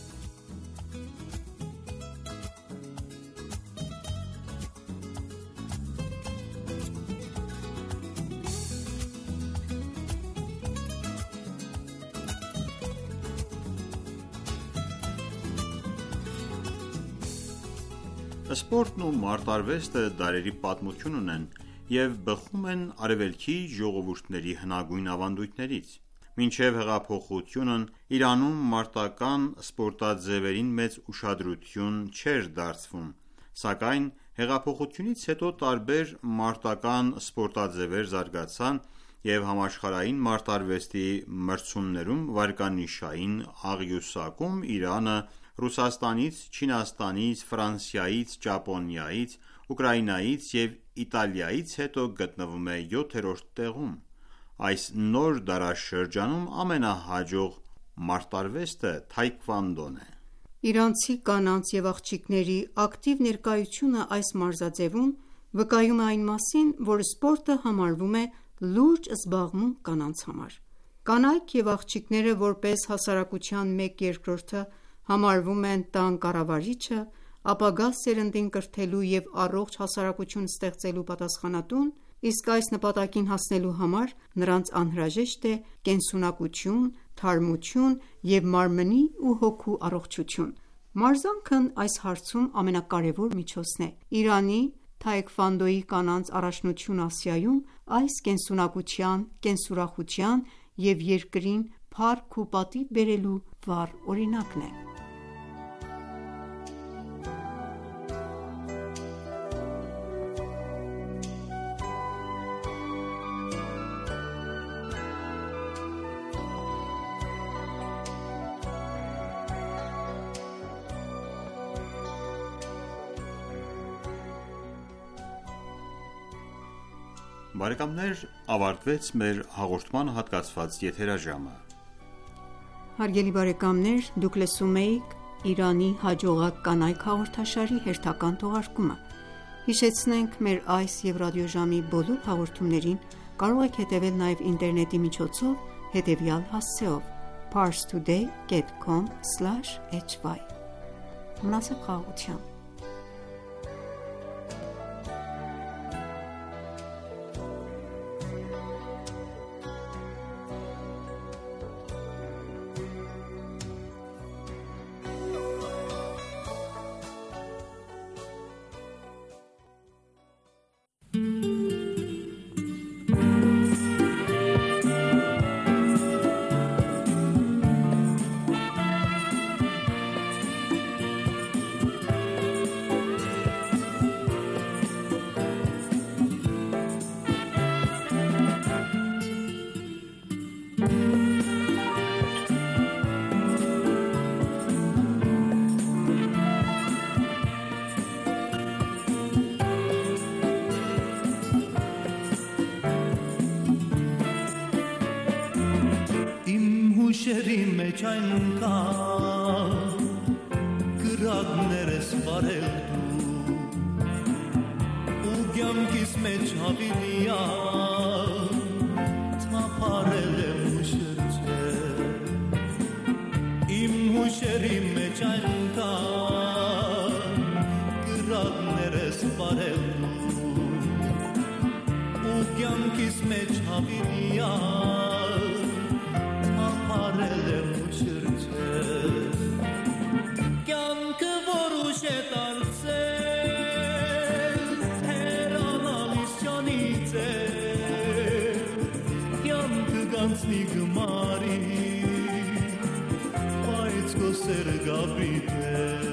Սպորտն ու մարտարվեստը դարերի պատմություն ունեն և բխում են արևելքի ժողովուրդների հնագույն ավանդույթներից։ Մինչև հեղափոխությունն Իրանում մարտական սպորտաձևերին մեծ ուշադրություն չէր դարձվում, սակայն հեղափոխությունից հետո տարբեր մարտական սպորտաձևեր զարգացան և համաշխարհային մարտարվեստի մրցումներում վարկանիշային աղյուսակում Իրանը Ռուսաստանից, Չինաստանից, Ֆրանսիայից, Ճապոնիայից, Ուկրաինայից և Իտալիայից հետո գտնվում է յոթերորդ տեղում։ Այս նոր դարաշրջանում ամենահաջող մարտարվեստը թայքվանդոն է։ Իրանցի կանանց և աղջիկների ակտիվ ներկայությունը այս մարզաձևում վկայում է այն մասին, որ սպորտը համարվում է լուրջ զբաղմունք կանանց համար։ Կանայք և աղջիկները որպես հասարակության մեկ երկրորդը համարվում են տան կառավարիչը, ապագա սերնդին կրթելու և առողջ հասարակություն ստեղծելու պատասխանատուն, իսկ այս նպատակին հասնելու համար նրանց անհրաժեշտ է կենսունակություն, թարմություն և մարմնի ու հոգու առողջություն։ Մարզանքն այս հարցում ամենակարևոր միջոցն է։ Իրանի թաեքվոնդոյի կանանց առաջնությունն Ասիայում այս կենսունակության, կենսուրախության և երկրին փառք ու պատիվ բերելու վառ օրինակն է։ Բարեկամներ, ավարտվեց մեր հաղորդմանը հատկացված եթերաժամը։ Հարգելի բարեկամներ, դուք լսում էիք Իրանի հաջողակ կանայք հաղորդաշարի հերթական թողարկումը։ Հիշեցնենք մեր այս և ռադիոժամի բոլոր հաղորդումներին կարող եք հետևել նաև ինտերնետի միջոցով հետևյալ հասցեով՝ parstoday dot com slash h y։ Մնացեք խաղաղությամբ։ Շերի մեջ այնքան գրագներ ես վարել դու ու կյանքիս մեջ հավիլիա թափարել եմ ու շրջել իմ հուշերի մեջ այնքան գրագներ ես վարել դու ու կյանքիս մեջ հավիլիա Կյանքը որ ուշ է տարցել հեռանալիս ճանից է կյանքը գանցնի գմարի բայց քո սերը գավիթ է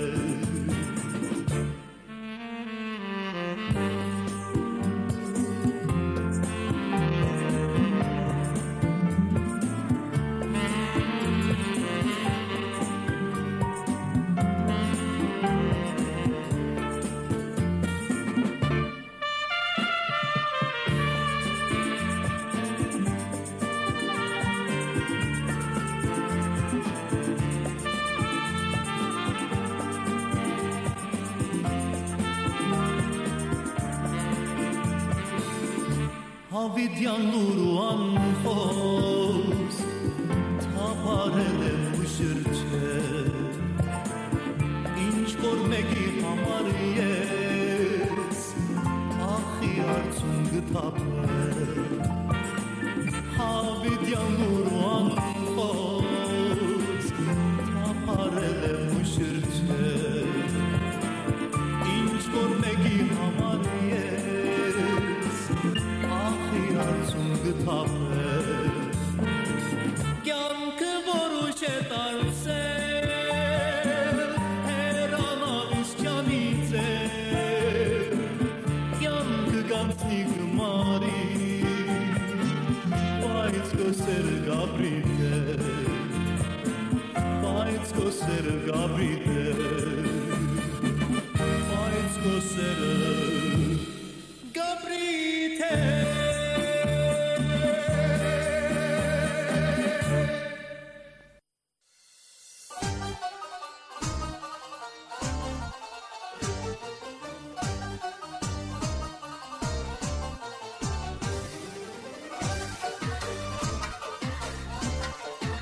Հավիդյան լուր ու անխոս թափարել եմ ու շրջել ինչ որ մեկի համար ես ախի հարցում գտապել